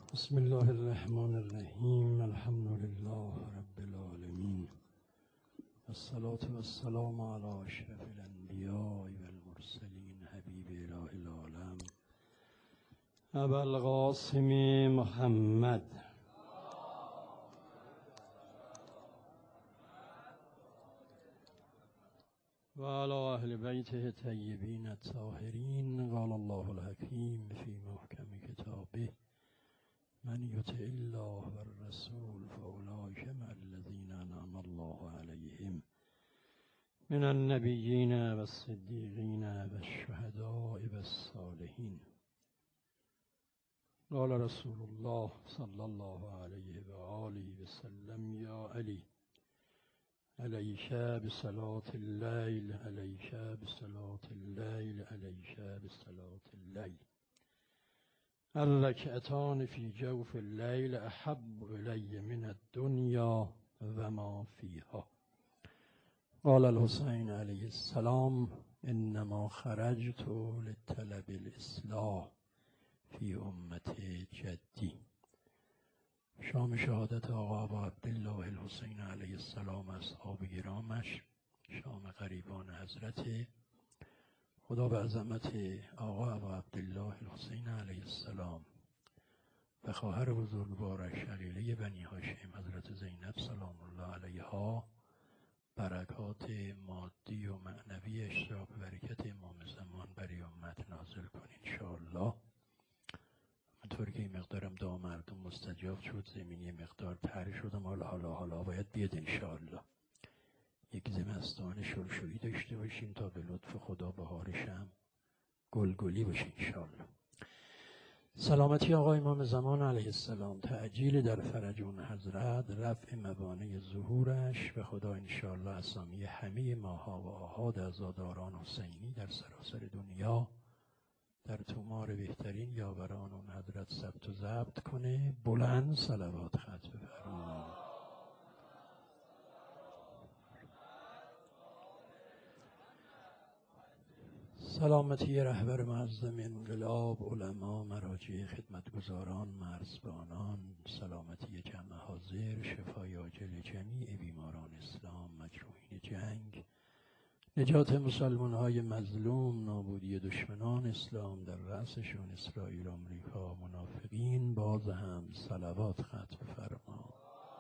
بسم الله الرحمن الرحیم. الحمد لله رب العالمین، الصلاة والسلام علی اشرف الانبیاء والمرسلین، حبیب اله العالم ابوالقاسم محمد و علی اهل بیته الطیبین الطاهرین. قال الله الحکیم فی محکم کتابه: من یطع الله و الرسول فاولئک مع الذین انعم الله علیهم من النبیین و الصدیقین و الشهداء و الصالحین. قال رسول الله صلی الله علیه و آله و سلم: یا علی علیک بصلاة اللیل، علیک بصلاة اللیل، علیک بصلاة اللیل. الرکعتان فی جوف اللیل احب الی من الدنیا و ما فیها. قال الحسین علیه السلام: انما خرجت لطلب الاصلاح فی امت جدی. شام شهادت آقا ابا عبدالله الحسین علیه السلام، اصحاب گرامش، شام قریبان حضرت. خدا به عظمت آقا ابا عبدالله الحسین علیه السلام و خواهر بزرگوارش شقیقه بنی هاشم حضرت زینب سلام الله علیها برکات مادی و معنویش را به برکت امام زمان بر امت نازل کن انشاءالله. همونطور که این مقدارم دعا مردم مستجاب شد، زمینی مقدار تر شدم، حالا باید بیاد انشاءالله. یک زمستان شلشلی داشته باشیم تا به لطف خدا بهارشم گلگلی باشه انشاءالله. سلامتی آقا امام زمان علیه السلام، تعجیل در فرج اون حضرت، رفع موانع ظهورش به خدا انشاءالله. اسامی همه ماها و آحاد عزاداران حسینی در سراسر دنیا در تومار بهترین یاوران اون حضرت ثبت و ضبط کنه. بلند صلوات خط بفرمایید. سلامتی رهبر معظم انقلاب، علما، مراجع، خدمتگزاران، مرزبانان، سلامتی جمع حاضر، شفای عاجل جمیع بیماران اسلام، مجروحین جنگ، نجات مسلمان‌های مظلوم، نابودی دشمنان اسلام در رأسشون اسرائیل و آمریکا، منافقین. باز هم صلوات خط بفرما.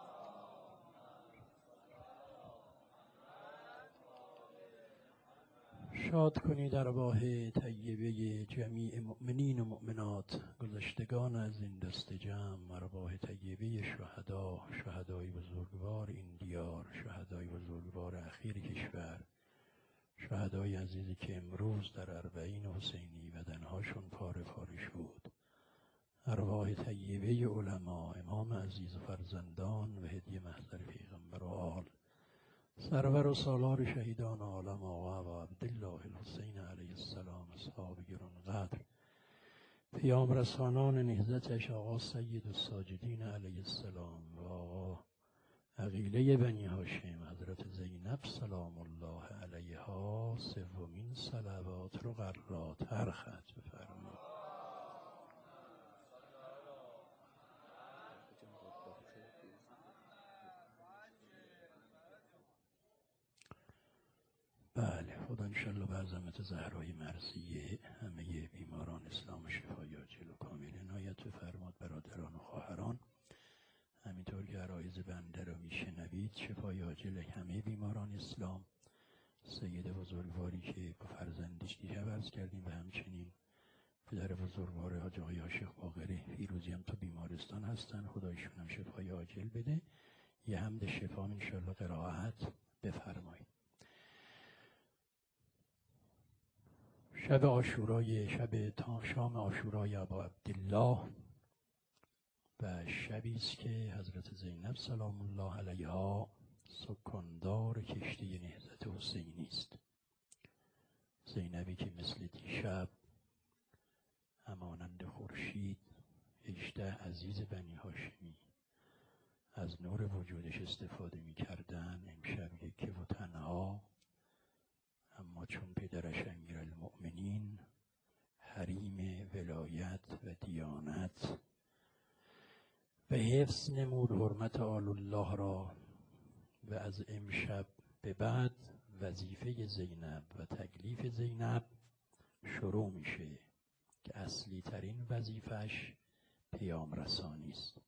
شاد کنی در ارواح طیبه جمیع مؤمنین و مؤمنات، گذشتگان از این دست جمع، ارواح طیبه شهدا، شهدای بزرگوار این دیار، شهدای بزرگوار اخیر کشور، شهدای عزیزی که امروز در اربعین حسینی بدنهاشون پاره پاره شد، ارواح طیبه علما، امام عزیز و فرزندان و هدیه محضر پیغمبر و آل، سرور و سالار شهیدان عالم آقا ابا عبدالله الحسین علیه السلام، اصحاب گرانقدر، پیام رسانان نهضتش آقا سید الساجدین علیه السلام و آقا عقیله بنی هاشم حضرت زینب سلام الله علیها. سومین صلوات رو قراتر خط بفرمایید. بله، خدا انشالله به عظمت زهرای مرضیه همه بیماران اسلام و شفای عاجل و کامل عنایت بفرماد. برادران و خواهران، همینطور که عرایض بنده رو میشنوید، شفای عاجل همه بیماران اسلام. سید بزرگواری که با فرزندش دیشب عرض کردیم و همچنین پدر بزرگوار حاج آقای عاشق باقری فیروزی هم تو بیمارستان هستن، خدایشون هم شفای عاجل بده. یه حمد شفا انشالله قرائت بفرمایید. شب عاشورای، شام عاشورای ابا عبدالله و شبی است که حضرت زینب سلام الله علیها سکاندار کشتی نهضت حسینی است. زینبی که مثل دیشب همانند خورشید 18 عزیز بنی هاشمی از نور وجودش استفاده می کردن، امشب یکی و تنها، اما چون پدرش امیرالمؤمنین حریم ولایت و دیانت به حفظ نمود حرمت آل الله را و از امشب به بعد وظیفه زینب و تکلیف زینب شروع میشه که اصلی ترین وظیفش پیام رسانی است.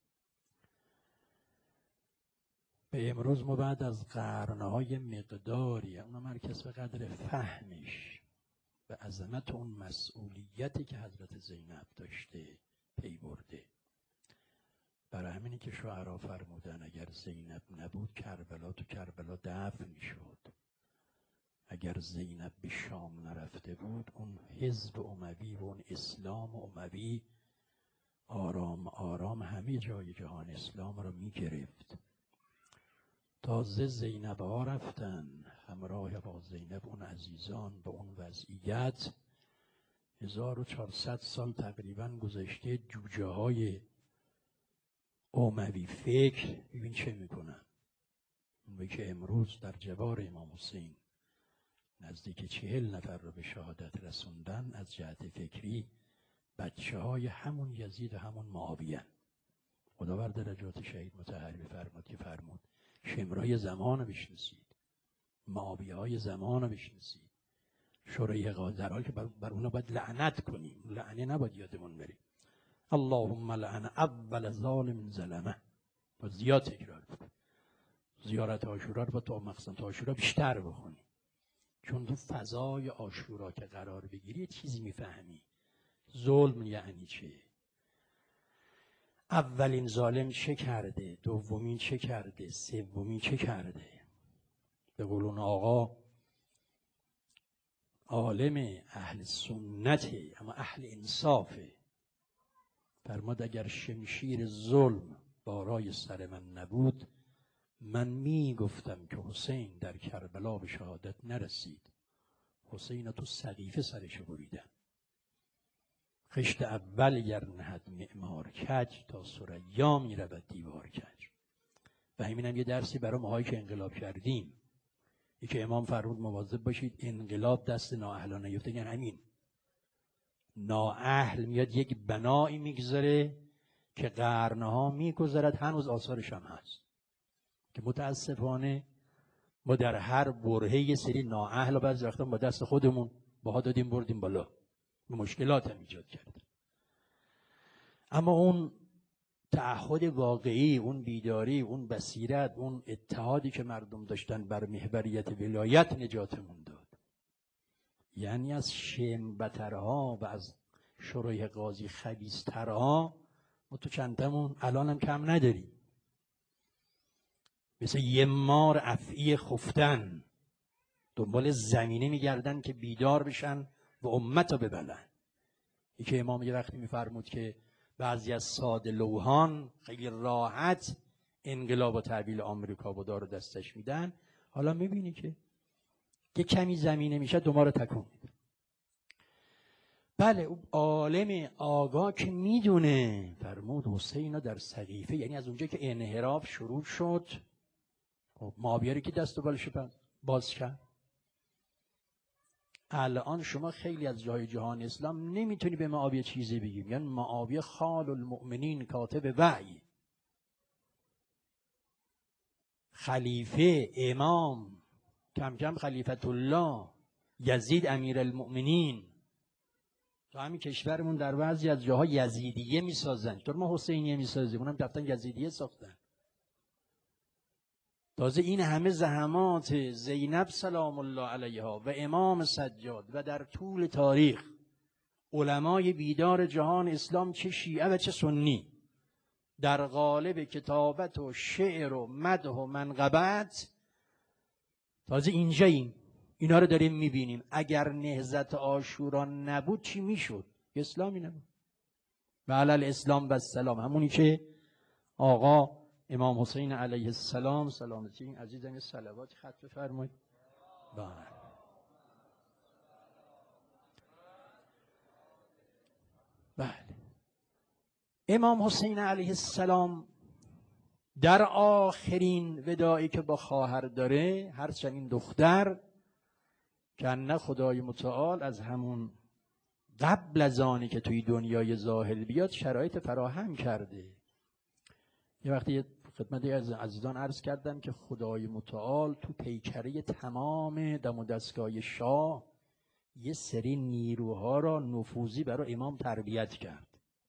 به امروز ما بعد از قرنهای مقداری، اما مرکز به قدر فهمش و عظمت اون مسئولیتی که حضرت زینب داشته پی برده. برای همینی که شعرا فرمودن اگر زینب نبود کربلا تو کربلا دفن میشد. اگر زینب به شام نرفته بود اون حزب اموی و اون اسلام اموی آرام آرام همه جای جهان اسلام رو میگرفت. تازه زینب ها رفتن همراه با زینب اون عزیزان به اون وضعیت 1400 سال تقریبا گذشته. جوجه های اموی فکر ببین چه میکنن. اون که امروز در جوار امام حسین نزدیک 40 نفر رو به شهادت رسوندن، از جهت فکری بچه های همون یزید و همون معاویه. خداوند درجات شهید مطهر بفرماد که فرمود شمرای زمان رو بشناسید، معاویه های زمان رو بشناسید، شورای در حال که بر اونا باید لعنت کنیم، لعنه نباید یادمون بره. اللهم لعن اول ظالم ظلمه. با زیاد تکرار بود. زیارت عاشورا رو با تو مقصد عاشورا بیشتر بخونی، چون تو فضای عاشورا که قرار بگیری چیزی میفهمی. ظلم یعنی چه؟ اولین ظالم چه کرده؟ دومین چه کرده؟ سومین چه کرده؟ به قول اون آقا عالم اهل سنته اما اهل انصافه، فرماد اگر شمشیر ظلم بارای سر من نبود من میگفتم که حسین در کربلا به شهادت نرسید. حسین تو سقیفه سرش بریدن. خشت اول گر نهد معمار کج تا ثریا می رود دیوار کج. و همین هم یه درسی برای ماهایی که انقلاب کردیم. یکی امام فرمود مواظب باشید انقلاب دست نااهلان نیفته. یعنی همین نااهل میاد یک بنایی میگذاره که قرنها میگذرد هنوز آثارش هم هست، که متاسفانه ما در هر برهه یه سری نااهل و بعضی وقتا با دست خودمون باها دادیم بردیم بالا، مشکلات هم ایجاد کردن. اما اون تعهد واقعی، اون بیداری، اون بصیرت، اون اتحادی که مردم داشتن بر محوریت ولایت نجاتمون داد. یعنی از شمبترها و از شورای قاضی خبیث‌ترها ما تو چندتمون الان هم کم نداریم. مثل یه مار افعی خفتن دنبال زمینه میگردن که بیدار بشن و امت رو ببلن. یکی امام یه وقتی میفرمود که بعضی از ساده لوحان خیلی راحت انقلاب و تحویل آمریکا و دار دستش میدن. حالا میبینی که یه کمی زمینه میشه دو ما رو تکون میده. بله اون عالم آگاه که میدونه فرمود حسین در سقیفه، یعنی از اونجا که انحراف شروع شد معاویه که دست و بالش باز کرد. الان شما خیلی از جای جهان اسلام نمیتونی به معاویه چیزی بگیم، یعنی معاویه خال المؤمنین کاتب وحی، خلیفه، امام، کم کم خلیفت الله، یزید امیر المؤمنین. تو همین کشورمون در بعضی از جاها یزیدیه میسازن، چطور ما حسینیه میسازیم، اونم رفتن یزیدیه ساختن. تازه این همه زحمات زینب سلام الله علیها و امام سجاد و در طول تاریخ علمای بیدار جهان اسلام چه شیعه و چه سنی در قالب کتابت و شعر و مدح و منقبت، تازه اینجاییم اینا رو داریم میبینیم. اگر نهضت عاشورا نبود چی میشد؟ اسلامی نبود. و علی الاسلام و السلام، همونی که آقا امام حسین علیه السلام سلامتی این عزیزم یه صلوات خط بفرمایید. بله امام حسین علیه السلام در آخرین وداعی که با خواهر داره، هرچند این دختر که نه خدای متعال از همون قبل از آنی که توی دنیای ظاهر بیاد شرایط فراهم کرده. یه وقتی خدمت از عزیزان عرض کردم که خدای متعال تو پیکره تمام دم و دستگاه شاه یه سری نیروها را نفوذی برای امام تربیت کرد.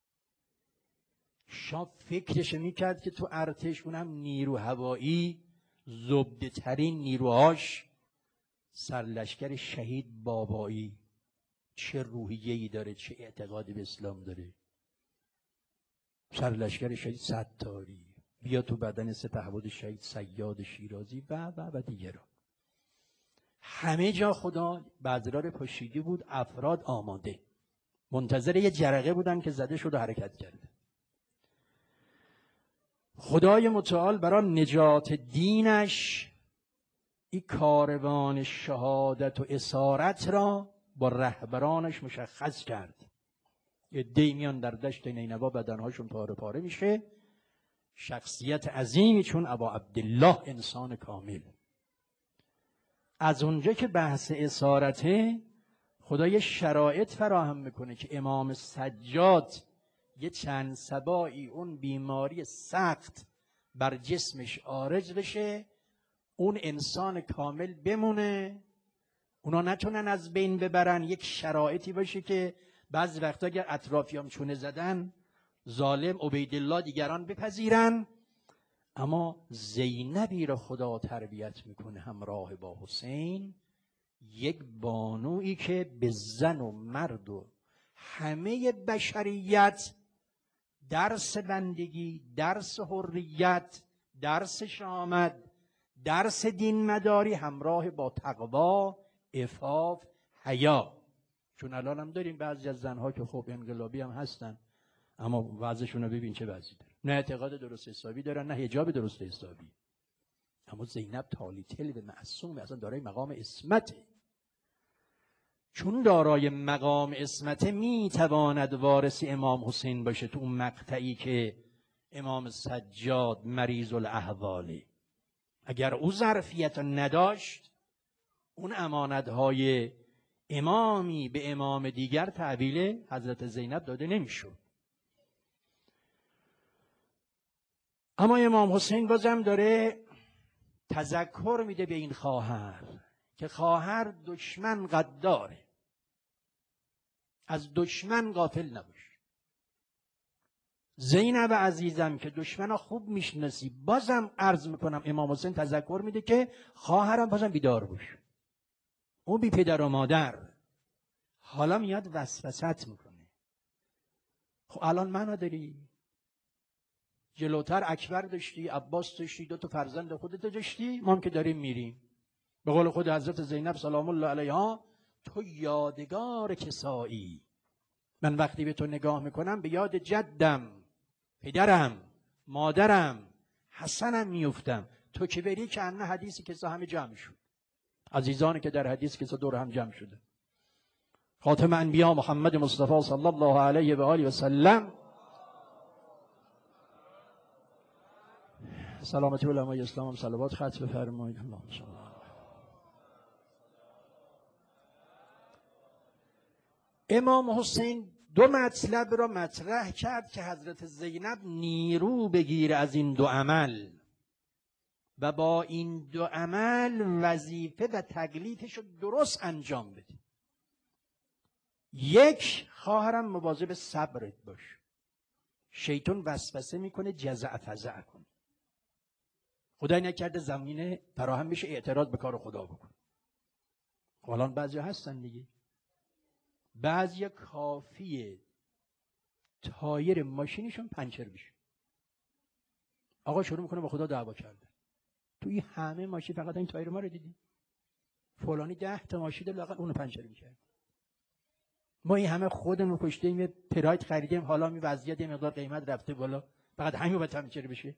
شاه فکرش میکرد که تو ارتش، اونم نیرو هوایی، زبده ترین نیروهاش سرلشکر شهید بابایی چه روحیه‌ای داره، چه اعتقادی به اسلام داره. سرلشکر شهید ستاری، بیا تو بدن سپهبد شهید صیاد شیرازی و دیگران. همه جا خدا بذرار پاشیده بود، افراد آماده منتظر یه جرقه بودن که زده شد و حرکت کرده. خدای متعال برای نجات دینش این کاروان شهادت و اسارت را با رهبرانش مشخص کرد. عده‌ای میان در دشت نینوا بدنهاشون پاره پاره میشه، شخصیت عظیمی چون ابا عبدالله انسان کامل. از اونجا که بحث اسارته، خدای شرایط فراهم میکنه که امام سجاد یه چند صباحی اون بیماری سخت بر جسمش عارض بشه، اون انسان کامل بمونه، اونا نتونن از بین ببرن. یک شرایطی باشه که بعضی وقتا اگر اطرافیام چونه زدن، ظالم عبیدالله دیگران بپذیرن. اما زینبی را خدا تربیت میکنه همراه با حسین، یک بانویی که به زن و مرد و همه بشریت درس بندگی، درس حریت، درس شامت، درس دین مداری همراه با تقوا، عفاف، حیا. چون الان هم داریم بعضی از زنها که خب انقلابی هم هستن، اما وضعشون رو ببین چه وضعی داره. نه اعتقاد درست حسابی دارن، نه حجاب درست حسابی. اما زینب تالی تل به معصومه، اصلا دارای مقام عصمته. چون دارای مقام عصمته میتواند وارث امام حسین باشه. تو اون مقطعی که امام سجاد مریض الاحواله، اگر او ظرفیت نداشت، اون امانتهای امامی به امام دیگر تحویل حضرت زینب داده نمیشد. اما امام حسین بازم داره تذکر میده به این خواهر که خواهر دشمن غداره، از دشمن غافل نباش. زینب عزیزم که دشمن خوب میشناسی، بازم عرض میکنم امام حسین تذکر میده که خواهرم بازم بیدار باش. اون بی پدر و مادر حالا میاد وسوسه‌ت میکنه. خب الان منو داری، جلوتر اکبر داشتی، عباس داشتی، 2 تا فرزند خودت داشتی، ما هم که داریم میریم. به قول خود حضرت زینب سلام الله علیها، تو یادگار کسایی. من وقتی به تو نگاه میکنم به یاد جدم، پدرم، مادرم، حسنم میفتم. تو که بری که انه حدیثی کسا همه جمع شد، عزیزانی که در حدیث کسا دور هم جمع شده. خاتم انبیا محمد مصطفی صلی الله علیه و آله و سلم، سلامتی علمای اسلام هم صلوات خط بفرمایید. اللهم صل علی. امام حسین 2 مطلب را مطرح کرد که حضرت زینب نیرو بگیره از این 2 عمل و با این 2 عمل وظیفه و تکلیفش رو درست انجام بده. 1، خواهرم مواظب صبرت باش. شیطان وسوسه میکنه جزع فزع کن. خدای نکرده زمینه فراهم بشه اعتراض به کار خدا بکن. الان بعضی هستن دیگه، بعضی کافیه تایر ماشینشون پنچر بشه، آقا شروع میکنه با خدا دعوا کردن. توی همه ماشین فقط این تایر ما رو دیدی؟ فلانی 10 تا ماشین داره فقط اونو پنچر میکرد. ما این همه خودمون کشتیم، یه پراید خریدیم، حالا می وضعیت یه مقدار قیمت رفته بالا، فقط همین باید پنچر بشه.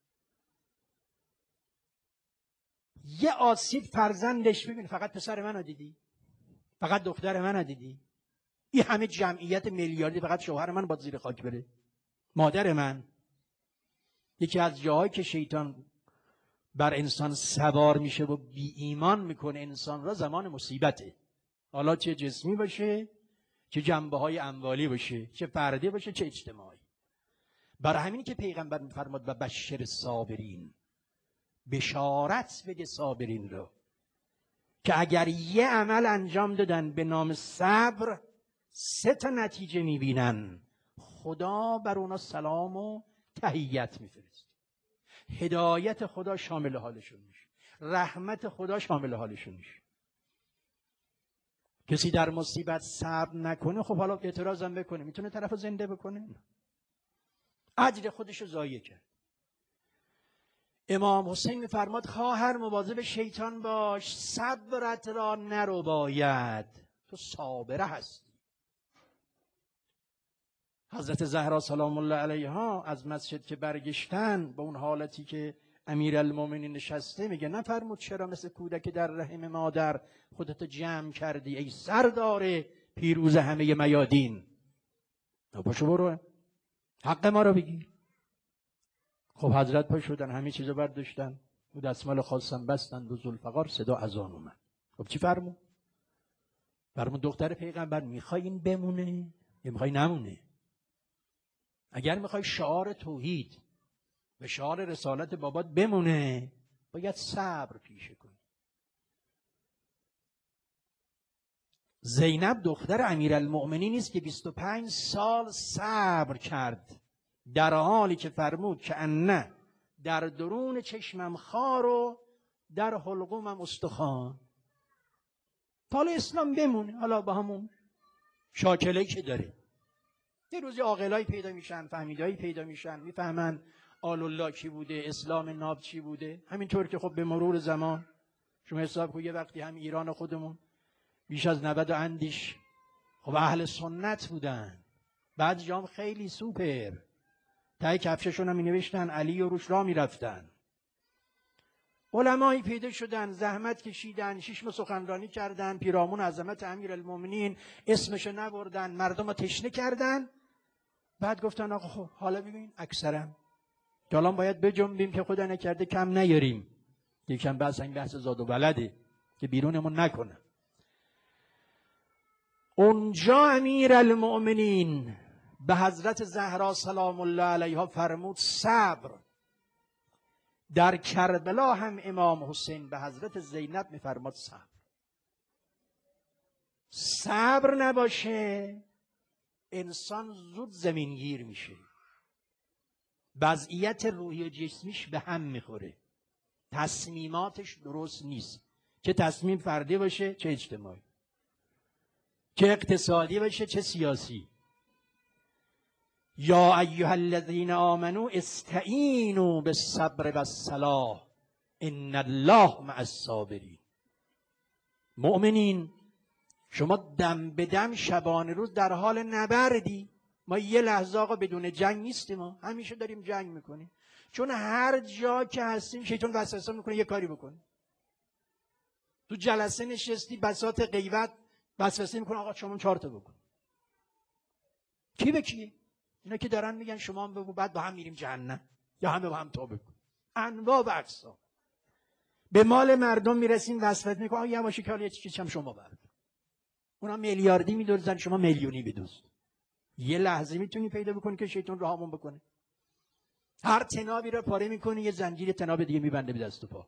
یه آسیب فرزندش ببین، فقط پسر منو دیدی؟ فقط دختر منو دیدی؟ این همه جمعیت میلیاردی فقط شوهر من باید زیر خاک بره؟ مادر من. یکی از جاهایی که شیطان بر انسان سوار میشه و بی ایمان میکنه انسان را زمان مصیبته، حالا چه جسمی باشه، چه جنبه های اموالی باشه، چه فردی باشه، چه اجتماعی. برای همینی که پیغمبر میفرماد و بشر صابرین، بشارت بده صابرین رو که اگر یه عمل انجام دادن به نام صبر 3 تا نتیجه میبینن. خدا بر اونا سلام و تحیت میفرست، هدایت خدا شامل حالشون میشه، رحمت خدا شامل حالشون میشه. کسی در مصیبت صبر نکنه، خب حالا اعتراضم بکنه، میتونه طرف زنده بکنه؟ اجر خودش رو ضایع کرد. امام حسین میفرماد خواهر مواظب شیطان باش، صبرت را نرو باید، تو صابره هستی. حضرت زهرا سلام الله علیها از مسجد که برگشتن به اون حالتی که امیرالمومنین نشسته، میگه نفرمود چرا مثل کودک در رحم مادر خودت جمع کردی ای سردار پیروز همه میادین؟ پاشو برو حق ما رو بگیر. خب حضرت پا شدن، همه چیزو برداشتن، و دستمال خواستن بستن و ذوالفقار صدا اذان اومد. خب چی فرمود؟ فرمود دختر پیغمبر میخوای این بمونه یا میخوای نمونه؟ اگر میخوای شعار توحید و شعار رسالت بابات بمونه، باید صبر پیشه کنی. زینب دختر امیرالمؤمنین نیست که 25 سال صبر کرد، در حالی که فرمود که انه در درون چشمم خار و در حلقومم استخوان. حالا اسلام بمونه، حالا با همون شاکله‌ای که داره. یه روزی عاقلایی پیدا میشن، فهمیدایی پیدا میشن، میفهمن آل الله چی بوده، اسلام ناب چی بوده. همینطور که خب به مرور زمان شما حساب کنید، یه وقتی هم ایران خودمون بیش از 90 اندیش خب اهل سنت بودن، بعد جام خیلی سوپر، تای کفششون هم می نوشتن علی و روش را می رفتن. علمایی پیدا شدن، زحمت کشیدن، 6 ماه سخنرانی کردن، پیرامون عظمت امیرالمومنین اسمش نبردن، مردم رو تشنه کردن. بعد گفتن آقا خب حالا ببین اکثرا حالا باید بجنبیم که خدا نکرده کم نیاریم. یکم بحث این بحث زاد و ولده که بیرونمون نکنه. اونجا امیرالمؤمنین به حضرت زهرا سلام الله علیها فرمود صبر. در کربلا هم امام حسین به حضرت زینب میفرماد صبر. صبر نباشه انسان زود زمینگیر میشه، وضعیت روحی و جسمیش به هم میخوره، تصمیماتش درست نیست، چه تصمیم فردی باشه چه اجتماعی، چه اقتصادی باشه چه سیاسی. یا ایها الذین آمنوا استعینوا بالصبر والصلاة ان الله مع الصابرین. مؤمنین شما دم به دم شبانه روز در حال نبردی. ما یه لحظه آقا بدون جنگ نیستیم، ما همیشه داریم جنگ میکنیم، چون هر جا که هستیم شیطان وسوسه میکنه یه کاری بکنه. تو جلسه نشستی بساط غیبت وسوسه میکنه آقا شما 4 تا بکن. کی به کی؟ اینا که دارن میگن شما هم بگو بعد با هم میریم جهنم، یا همه با هم توبه کن. انواع و اقسام. به مال مردم میرسیم وسوسه میکنه آقا یواشی که حالا یه چیزی هم شما برد. اونا میلیاردی میدوزن شما میلیونی بدوز. یه لحظه میتونی پیدا بکنی که شیطان راهمون بکنه. هر تنابی رو پاره میکنه یه زنجیر تناب دیگه میبنده به دست و پا.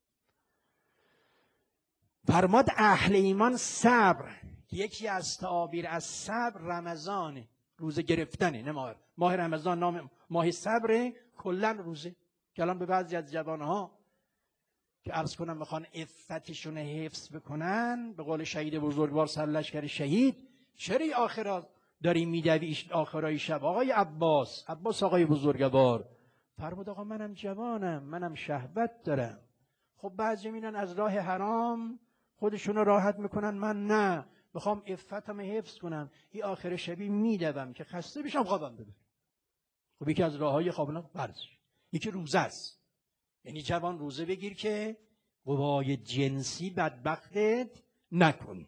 فرماد اهل ایمان صبر. یکی از تعابیر از صبر رمضانه، روزه گرفتنه، نه ماه رمضان نام ماه صبره، کلا روزه. که الان به بعضی از جوانها که عرض کنم میخوان عفتشون حفظ بکنن، به قول شهید بزرگوار سرلشکر شهید، چرا آخرا داری میدوی آخرای شب؟ آقای عباس آقای بزرگوار فرمود آقا منم جوانم، منم شهوت دارم. خب بعضی میرن از راه حرام خودشونو راحت میکنن، من نه، میخوام عفتم حفظ کنم، این آخر شبی میدوم که خسته بشم خوابم ببره. خب یکی از راههای خوابنا ورزش، یکی روزه است. یعنی جوان روزه بگیر که قوای جنسی بدبختت نکنی.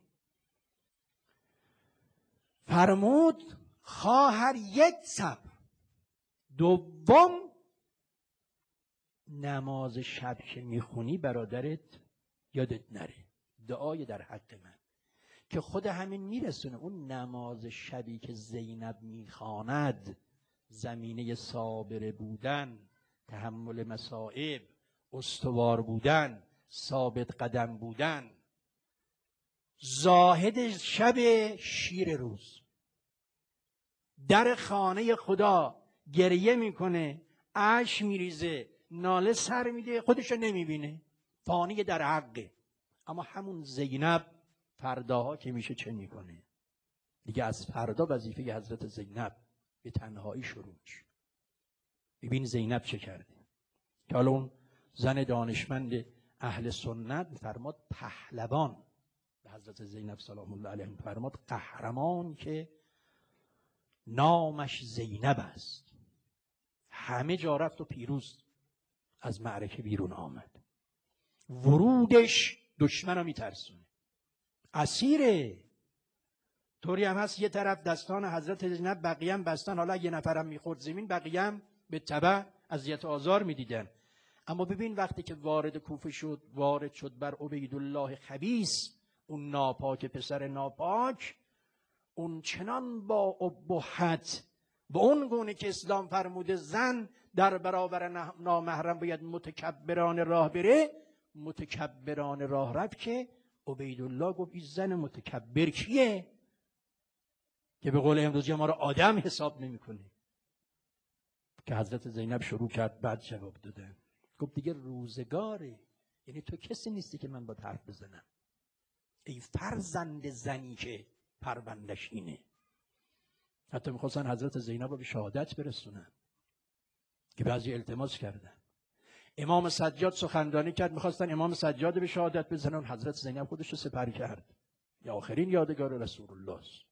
فرمود خواهر یک صبر. دوم نماز شب که میخونی برادرت یادت نره، دعای در حق من که خود همین میرسونه. اون نماز شبی که زینب میخواند زمینه صابر بودن، تحمل مصائب، استوار بودن، ثابت قدم بودن. زاهد شب، شیر روز. در خانه خدا گریه میکنه، اشک میریزه، ناله سر میده، خودشو نمیبینه، فانی در حقه. اما همون زینب فرداها که میشه چه میکنه؟ دیگه از فردا وظیفه حضرت زینب به تنهایی شروع میشه. ببین زینب چه کرده که حالا اون زن دانشمند اهل سنت فرماد پهلوان به حضرت زینب سلام الله علیها، فرماد قهرمان که نامش زینب است. همه جا رفت و پیروز از معرکه بیرون آمد. ورودش دشمن رو میترسونه، اسیره. طوری هم هست یه طرف دستان حضرت زینب، بقیه هم بستن. حالا یه نفرم میخورد زمین، بقیه هم به تبع اذیت و آزار میدیدن. اما ببین وقتی که وارد کوفه شد، وارد شد بر عبیدالله خبیث، اون ناپاک پسر ناپاک، اون چنان با ابهت، با اون گونه که اسلام فرموده زن در برابر نامحرم باید متکبران راه بره، متکبران راه رفت که عبیدالله گفت این زن متکبر کیه که به قول امروزی ما رو آدم حساب نمیکنه؟ که حضرت زینب شروع کرد بعد جواب دادن، گفت دیگه روزگاره، یعنی تو کسی نیستی که من با حرف بزنم، ای فرزند زنی که پروندش اینه. حتی میخواستن حضرت زینب رو به شهادت برسونن که بعضی التماس کردن. امام سجاد سخنرانی کرد، میخواستن امام سجاد به شهادت بزنن، حضرت زینب خودش رو سپری کرد. یا آخرین یادگار رسول الله است.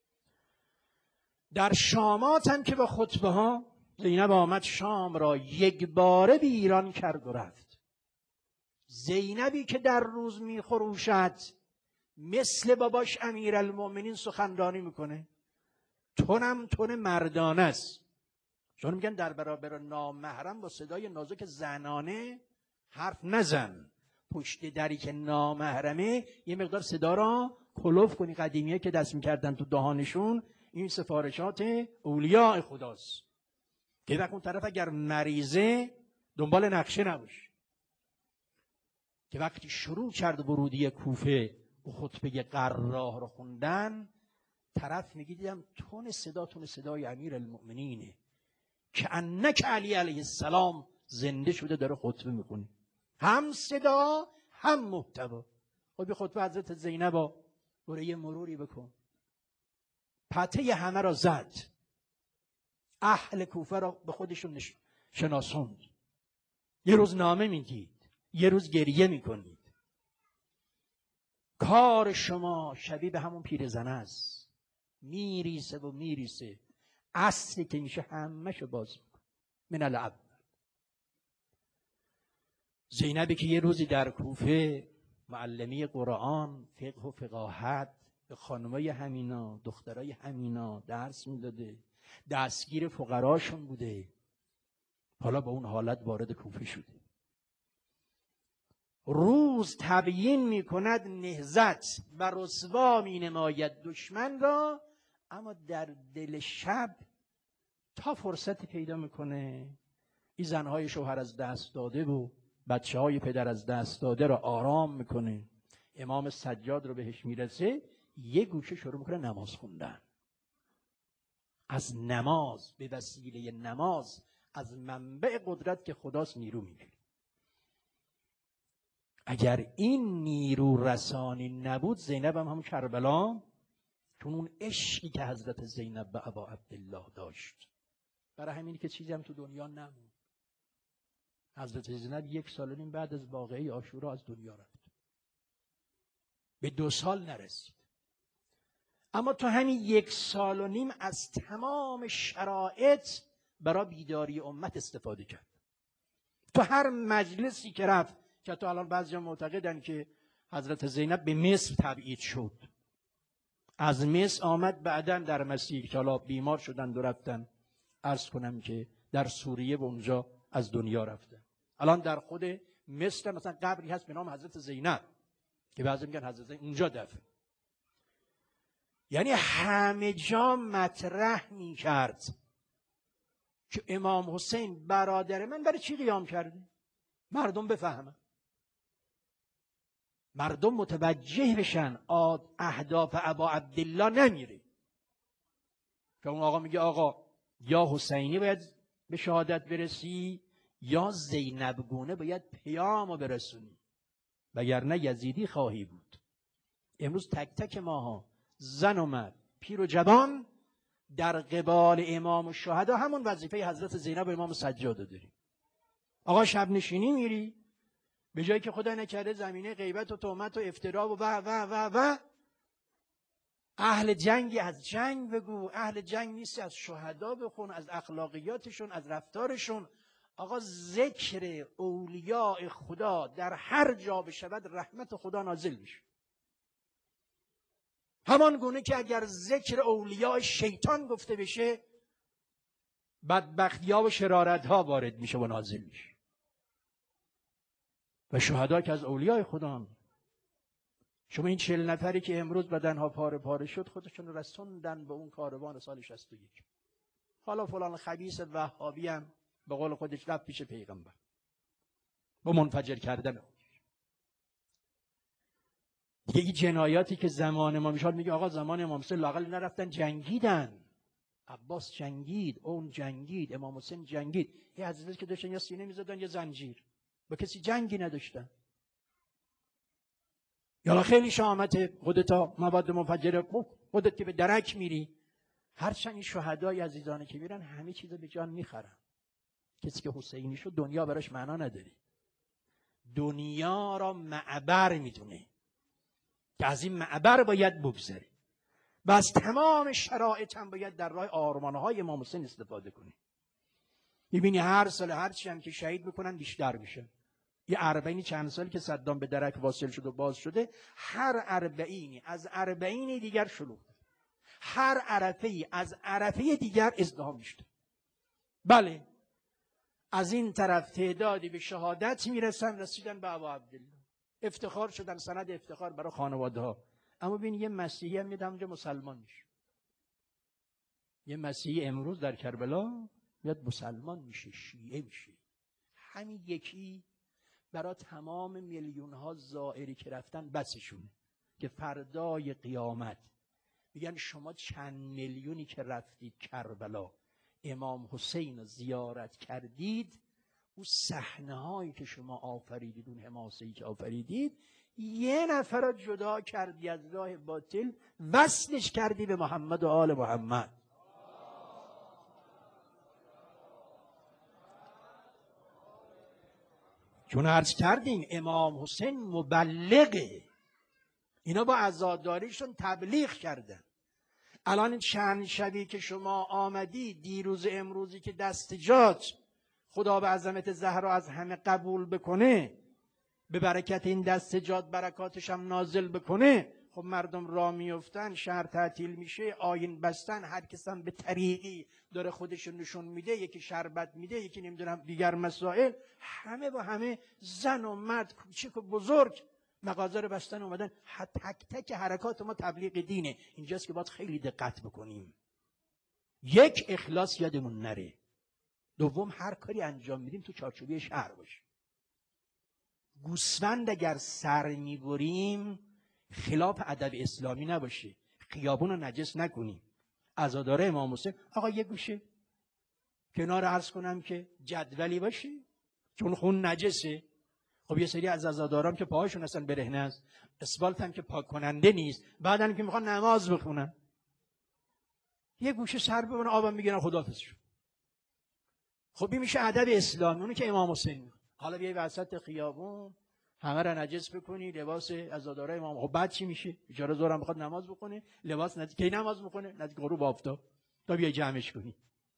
در شامات هم که با خطبه ها زینب آمد شام را یک باره ویران کرد و رفت. زینبی که در روز میخروشد مثل باباش امیرالمؤمنین سخنرانی میکنه، تونم تون مردانه است. چون میگن در برابر نامحرم با صدای نازک زنانه حرف نزن، پشت دری که نامحرمه یه مقدار صدا را کلوف کنی. قدیمیه که دست میکردن تو دهانشون، این سفارشات اولیاء خداست که وقت اون طرف اگر مریضه دنبال نقشه نباش. که وقتی شروع کرد ورودی کوفه و خطبه قرار رو خوندن، طرف میگی دیدم تون صدای امیرالمؤمنینه که انک علی علیه السلام زنده شده داره خطبه میکنه، هم صدا هم محتوا. خب به خطبه حضرت زینب برای یه مروری بکن. پته همه را زد، اهل کوفه را به خودشون شناسوند. یه روز نامه میگید، یه روز گریه میکنید. کار شما شبیه به همون پیرزنه است، میریسه و میریسه، اصلی که میشه همه‌شو باز میکنه من الاول. زینبی که یه روزی در کوفه معلمی قرآن، فقه و فقاهت به خانمای همینا، دخترای همینا درس میداده، دستگیر فقراشون بوده، حالا با اون حالت وارد کوفه شده. روز تبیین میکند نهضت و رسوا مینماید دشمن را، اما در دل شب تا فرصتی پیدا میکنه این زنهای شوهر از دست داده و بچه های پدر از دست داده را آرام میکنه. امام سجاد رو بهش میرسه، یه گوشه شروع میکنه نماز خوندن. از نماز، به وسیله نماز از منبع قدرت که خداست نیرو میگیره. اگر این نیرو رسانی نبود، زینب هم همون کربلا، چون اون عشقی که حضرت زینب به ابا عبدالله داشت، برای همینی که چیزی هم تو دنیا نموند. حضرت زینب 1.5 سال بعد از واقعه عاشورا از دنیا رفت، به 2 سال نرسید. اما تو همین 1.5 سال از تمام شرایط برای بیداری امت استفاده کرد. تو هر مجلسی که رفت، که تو الان بعضی معتقدن که حضرت زینب به مصر تبعید شد، از مصر آمد بعدن در مسیر که حالا بیمار شدن و رفتن، عرض کنم که در سوریه و اونجا از دنیا رفتن. الان در خود مصر مثلا قبری هست به نام حضرت زینب که بعضی میگن حضرت زینب اونجا دفن. یعنی همه جا مطرح میکرد که امام حسین برادر من برای چی قیام کرده؟ مردم بفهمن، مردم متوجه بشن اهداف ابا عبدالله نمیره. که اون آقا میگه آقا یا حسینی باید به شهادت برسی یا زینب گونه باید پیامو برسونی، وگرنه یزیدی خواهی بود. امروز تک تک ماها، زن و مرد، پیر و جوان، در قبال امام و شهدا همون وظیفه حضرت زینب و امام سجاد داریم. آقا شب نشینی میری، به جایی که خدا نکرده زمینه غیبت و تهمت و افترا و اهل جنگی از جنگ بگو، اهل جنگ نیستی از شهدا بخون، از اخلاقیاتشون، از رفتارشون. آقا ذکر اولیاء خدا در هر جا بشود رحمت خدا نازل میشه. همان گونه که اگر ذکر اولیاء شیطان گفته بشه بدبختی‌ها و شرارت‌ها وارد میشه و نازل میشه. و شهدا که از اولیاء خدا. شما این 40 نفری که امروز بدنها پاره پاره شد خودشون رسوندن به اون کاروان سال 61. حالا فلان خبیث وهابی هم به قول خودش رفت پیش پیغمبر با منفجر کردن. دیگه این جنایاتی که زمان امام میشاد میگه آقا زمان امام حسین لااقل نرفتن جنگیدن. عباس جنگید، اون جنگید، امام حسین جنگید. یه حضرت که داشتن یا سینه میزدن یا زنجیر، با کسی جنگی نداشتن. یا خیلی شامت خودتا مواد منفجره، خودت که به درک میری. هرچند این شهدای عزیزانه که میرن همه چیز به جان میخرن. کسی که حسینی شد دنیا براش معنا نداری، دنیا را معبر میدونه که از این معبر باید بگذری و از تمام شرایط هم باید در راه آرمانهای امام حسین استفاده کنی. میبینی هر سال هرچی هم که شهید میکنن بیشتر میشه. یه اربعینی چند سال که صدام به درک واصل شد و باز شده، هر اربعینی از اربعینی دیگر شلوغ، هر عرفه‌ای از عرفه دیگر ازدحام میشه. بله، از این طرف تعدادی به شهادت میرسن، رسیدن به ابا عبدالله، افتخار شدن، سند افتخار برای خانواده ها. اما ببین یه مسیحی هم میاد اونجا مسلمان میشه. یه مسیحی امروز در کربلا میاد مسلمان میشه، شیعه میشه. همین یکی برای تمام میلیون ها زائری که رفتن بسشونه که فردای قیامت میگن شما چند میلیونی که رفتید کربلا امام حسین رو زیارت کردید، اون صحنه هایی که شما آفریدید، اون حماسه‌ای که آفریدید، یه نفر رو جدا کردی از راه باطل، وصلش کردی به محمد و آل محمد. چون عرض کردیم امام حسین مبلغه، اینا با عزاداریشون تبلیغ کردن. الان چند شبی که شما آمدی، دیروز امروزی که دستجات خدا به عظمت زهرا از همه قبول بکنه، به برکت این دستجات برکاتش هم نازل بکنه، خب مردم را میفتن، شهر تعطیل میشه، آیین بستن، هر کس هم به طریقی داره خودش نشون میده، یکی شربت میده، یکی نمیدونم دیگر مسائل، همه با همه، زن و مرد، کوچک و بزرگ، مغازه رو بستن اومدن. تک تک حرکات ما تبلیغ دینه. اینجاست که باید خیلی دقت بکنیم. یک، اخلاص یادمون نره. دوم، هر کاری انجام میدیم تو چارچوبی شرع باشه. گوسفند اگر سر میبریم خلاف ادب اسلامی نباشه، خیابون رو نجس نکنیم. عزادار امام حسین آقا یه گوشه کنار عرض کنم که جدولی باشه، چون خون نجسه. خب یه سری از عزادارام که پاهاشون اصلا برهنه است، اسفالت هم که پاک کننده نیست، بعدن که میخوان نماز بخونن یه گوشه سر ببرن، آبم میگیرن، خداحافظ شد. خب این میشه ادب اسلامی، اونی که امام حسین. حالا بیای وسط خیابون همه را نجس بکنی، لباس عزادارای امام، خب بعد چی میشه؟ بیچاره ظهرم بخواد نماز بخونه، لباس کی نماز بخونه؟ نزدیک غروب آفتاب تا بیای جمعش کنی.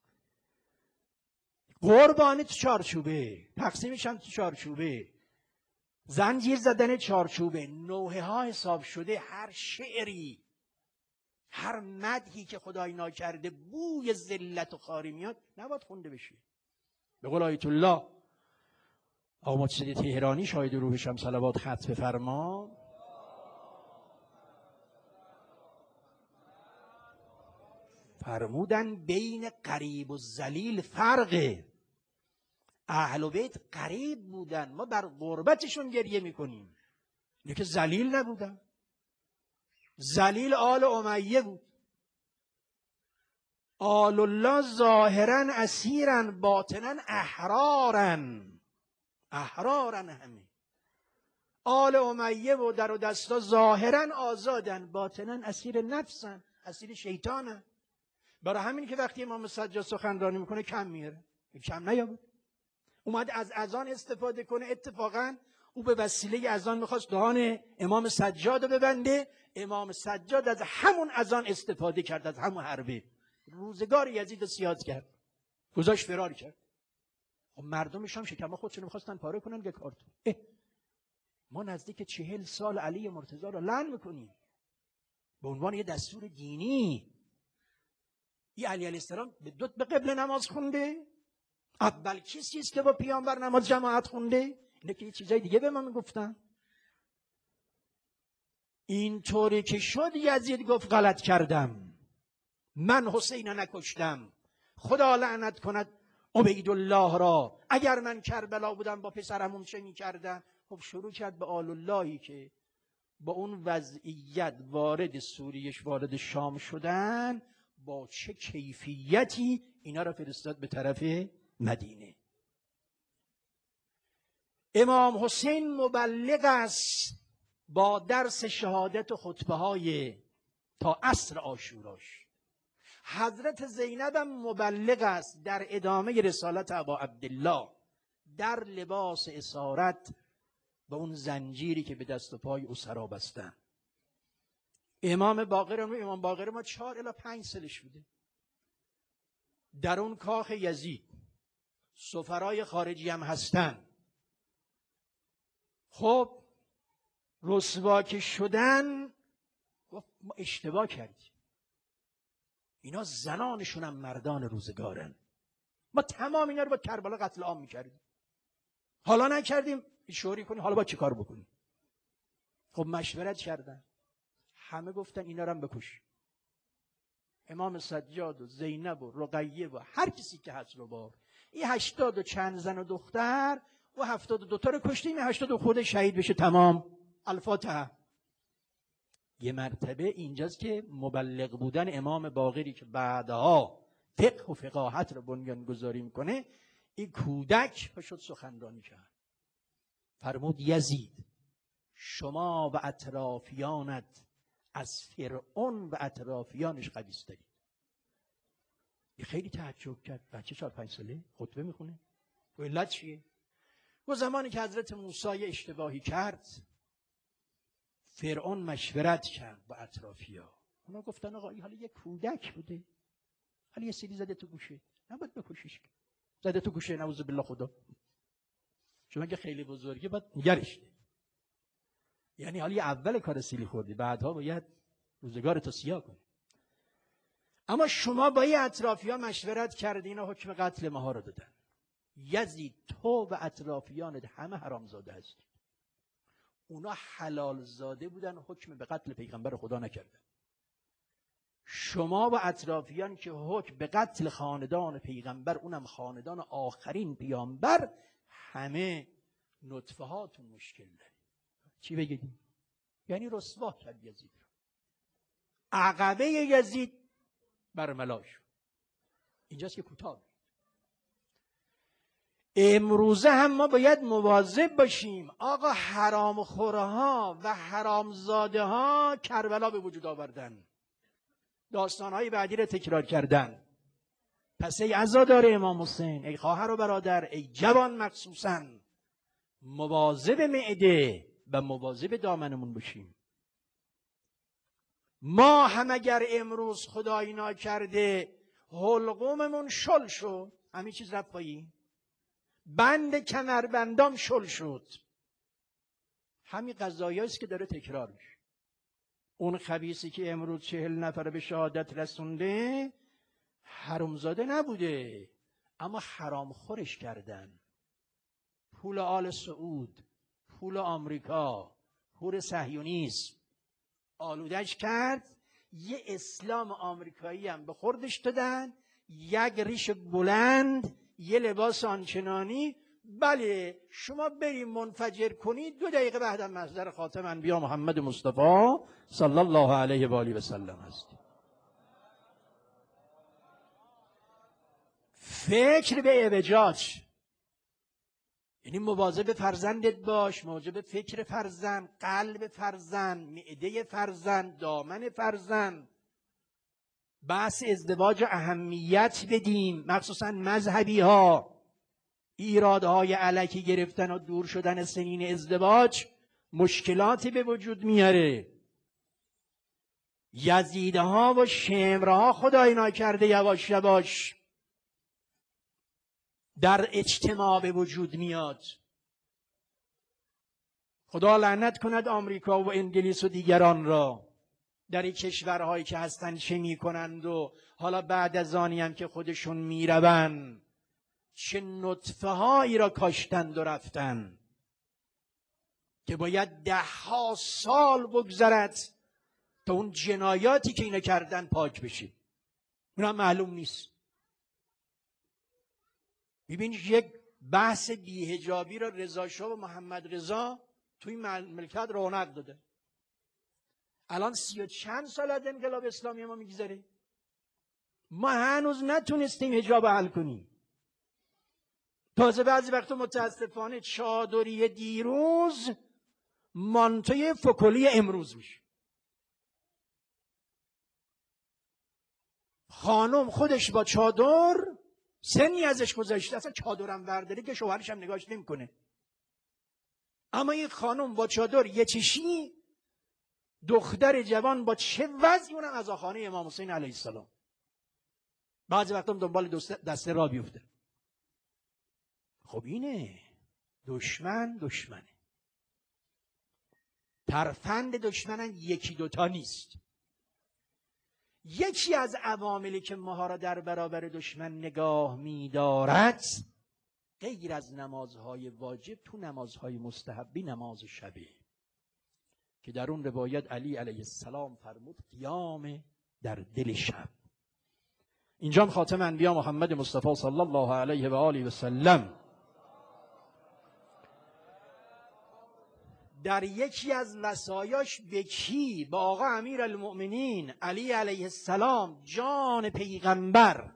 قربانی تو چارچوبه، تقسیمش هم تو چارچوبه، زنجیر زدن چارچوبه، نوحه ها حساب شده. هر شعری، هر مدحی که خدای ناکرده بوی ذلت و خواری میاد نباید خونده بشه. به قول آیت الله آقا مجتدی تهرانی شاهد روحش هم صلوات خط بفرما، فرمودن بین قریب و ذلیل فرقه. اهل بیت قریب بودن، ما بر غربتشون گریه میکنیم. اینه که ذلیل نبودن. ذلیل آل امیه بود. آل الله ظاهرا اسیرن باطنا احرارن. احرارن همه. آل امیه و در و دستا ظاهرا آزادن باطنا اسیر نفسن، اسیر شیطانن. برای همین که وقتی امام سجاد سخنرانی میکنه کم میاره، کم نیابود. اومد از اذان استفاده کنه. اتفاقا او به وسیله اذان میخواست دهان امام سجاد رو ببنده. امام سجاد از همون اذان استفاده کرد، از همون حربه. روزگار یزید رو سیاد کرد، گذاشت فرار کرد. خب مردم شام شکم خودشون میخواستن پاره کنن که کارتون. ما نزدیک 40 سال علی مرتضی رو لعن میکنیم به عنوان یه دستور دینی. این علی علیه السلام به قبله نماز خونده؟ اول کسی است که با پیامبر نماز جماعت خونده؟ اینه که یه چیزای دیگه به ما میگفتن. اینطوری که شد یزید گفت غلط کردم، من حسین نکشتم، خدا لعنت کند عبیدالله را، اگر من کربلا بودم با پسرمون چه میکردم. خب شروع کرد به آل اللهی که با اون وضعیت وارد سوریش وارد شام شدن، با چه کیفیتی اینا را فرستاد به طرف مدینه. امام حسین مبلغ است با درس شهادت و خطبه های تا عصر عاشوراش. حضرت زینب هم مبلغ است در ادامه رسالت ابا عبدالله در لباس اسارت با اون زنجیری که به دست و پای اسرا بستن. امام باقر ما 4 الی 5 سالش بوده. در اون کاخ یزید سفرای خارجی هم هستن. خب رسوا که شدن گفت ما اشتباه کردیم، اینا زنانشون هم مردان روزگارن، ما تمام اینا رو با کربلا قتل عام میکردیم، حالا نکردیم شوری کنیم، حالا با چی کار بکنیم؟ خب مشورت کردن، همه گفتن اینا رو هم بکش. امام سجاد و زینب و رقیه و هر کسی که هست رو بار، این 80 و چند زن و دختر و 72 تا رو کشتیم، 80 خود شهید بشه. تمام. الفاتحه. یه مرتبه اینجاست که مبلغ بودن امام باقری که بعدها فقه و فقاهت رو بنیان گذاری میکنه، این کودک پشت سخنرانی کرد. فرمود یزید شما و اطرافیانت از فرعون و اطرافیانش خبیث‌ترید. خیلی تعجب کرد. بچه 4-5 ساله خطبه میخونه. و علت چیه؟ و زمانی که حضرت موسی اشتباهی کرد، فرعون مشورت کرد با اطرافیا. اونا گفتن آقا این حالا یک کودک بوده، حالا یه سری زده تو گوشه، نباید بکشیش. زده تو گوشه نعوذ بالله خدا، چون که خیلی بزرگه باید نگرش داری. یعنی حالا یه اول کار سیلی خوردی، بعدها باید روزگارتو سیاه کنی. اما شما با یه اطرافیان مشورت کردین و حکم قتل ماها رو دادن. یزید تو و اطرافیانت همه حرامزاده هستی. اونا حلال زاده بودن، حکم به قتل پیغمبر خدا نکردن. شما و اطرافیان که حکم به قتل خاندان پیغمبر، اونم خاندان آخرین پیامبر، همه نطفه هاتون مشکل داره. چی بگیدیم؟ یعنی رسوا کرد یزید رو. عقبه یزید برملا شد. اینجاست که کوتاه. امروزه هم ما باید مواظب باشیم. آقا حرام خورها و حرامزاده ها کربلا به وجود آوردن، داستانهای بعدی رو تکرار کردن. پس ای عزادار امام حسین، ای خواهر و برادر، ای جوان مخصوصاً، مواظب معده و مواظب دامنمون باشیم. ما هم اگر امروز خدایی ناکرده حلقوممون شل شد، همین چیز رفت پایین، بند کمربندام شل شد، همین قضایی است که داره تکرار میشه. اون خبیثی که امروز 40 نفر به شهادت رسونده حرامزاده نبوده، اما حرام خورش کردن. پول آل سعود، پول آمریکا، پول صهیونیسم آلودش کرد. یه اسلام آمریکایی هم به خوردش دادن، یک ریش بلند، یه لباس آنچنانی. بله شما بریم منفجر کنید، 2 دقیقه بعد هم محضر خاتم انبیا محمد مصطفی صلی الله علیه و آله و سلم هستید. فکر به اعوجاج، یعنی مواظب فرزندت باش، مواظب فکر فرزند، قلب فرزند، معده فرزند، دامن فرزند. بحث ازدواج اهمیت بدیم، مخصوصا مذهبی ها. ایرادهای الکی گرفتن و دور شدن سنین ازدواج مشکلاتی به وجود میاره. یزیده ها و شمره ها خدای ناکرده یواش یواش در اجتماع به وجود میاد. خدا لعنت کند آمریکا و انگلیس و دیگران را در این کشورهایی که هستن چه میکنند و حالا بعد از آنی هم که خودشون میروند چه نطفه هایی را کاشتند و رفتن که باید 10 سال بگذرد تا اون جنایاتی که اینا کردن پاک بشه. اونم معلوم نیست. ببین یک بحث بی‌حجابی را رضا شاه و محمد رضا توی مملکت رونق داده. الان 30 و چند سال از انقلاب اسلامی ما میگذره، ما هنوز نتونستیم حجاب حل کنیم. تازه بعضی وقتا متاسفانه چادری دیروز مانتوی فکلی امروز میشه. خانم خودش با چادر سنی ازش گذشته، اصلا چادرم برداری که شوهرش هم نگاش نمیکنه. اما این خانم با چادر یه چشی، دختر جوان با چه وضعی، اونم از آخانه امام حسین علیه السلام. بعضی وقتا دنبال دسته را بیفته. خب اینه دشمنه. ترفند دشمنن 1-2 نیست. یکی از عواملی که ما را در برابر دشمن نگاه می‌دارد غیر از نمازهای واجب تو نمازهای مستحبی نماز شبه که در اون روایت علی علیه السلام فرمود قیام در دل شب. اینجا خاتم انبیا محمد مصطفی صلی الله علیه و آله و سلم در یکی از وصایاش به کی؟ با آقا امیرالمؤمنین علی علیه السلام جان پیغمبر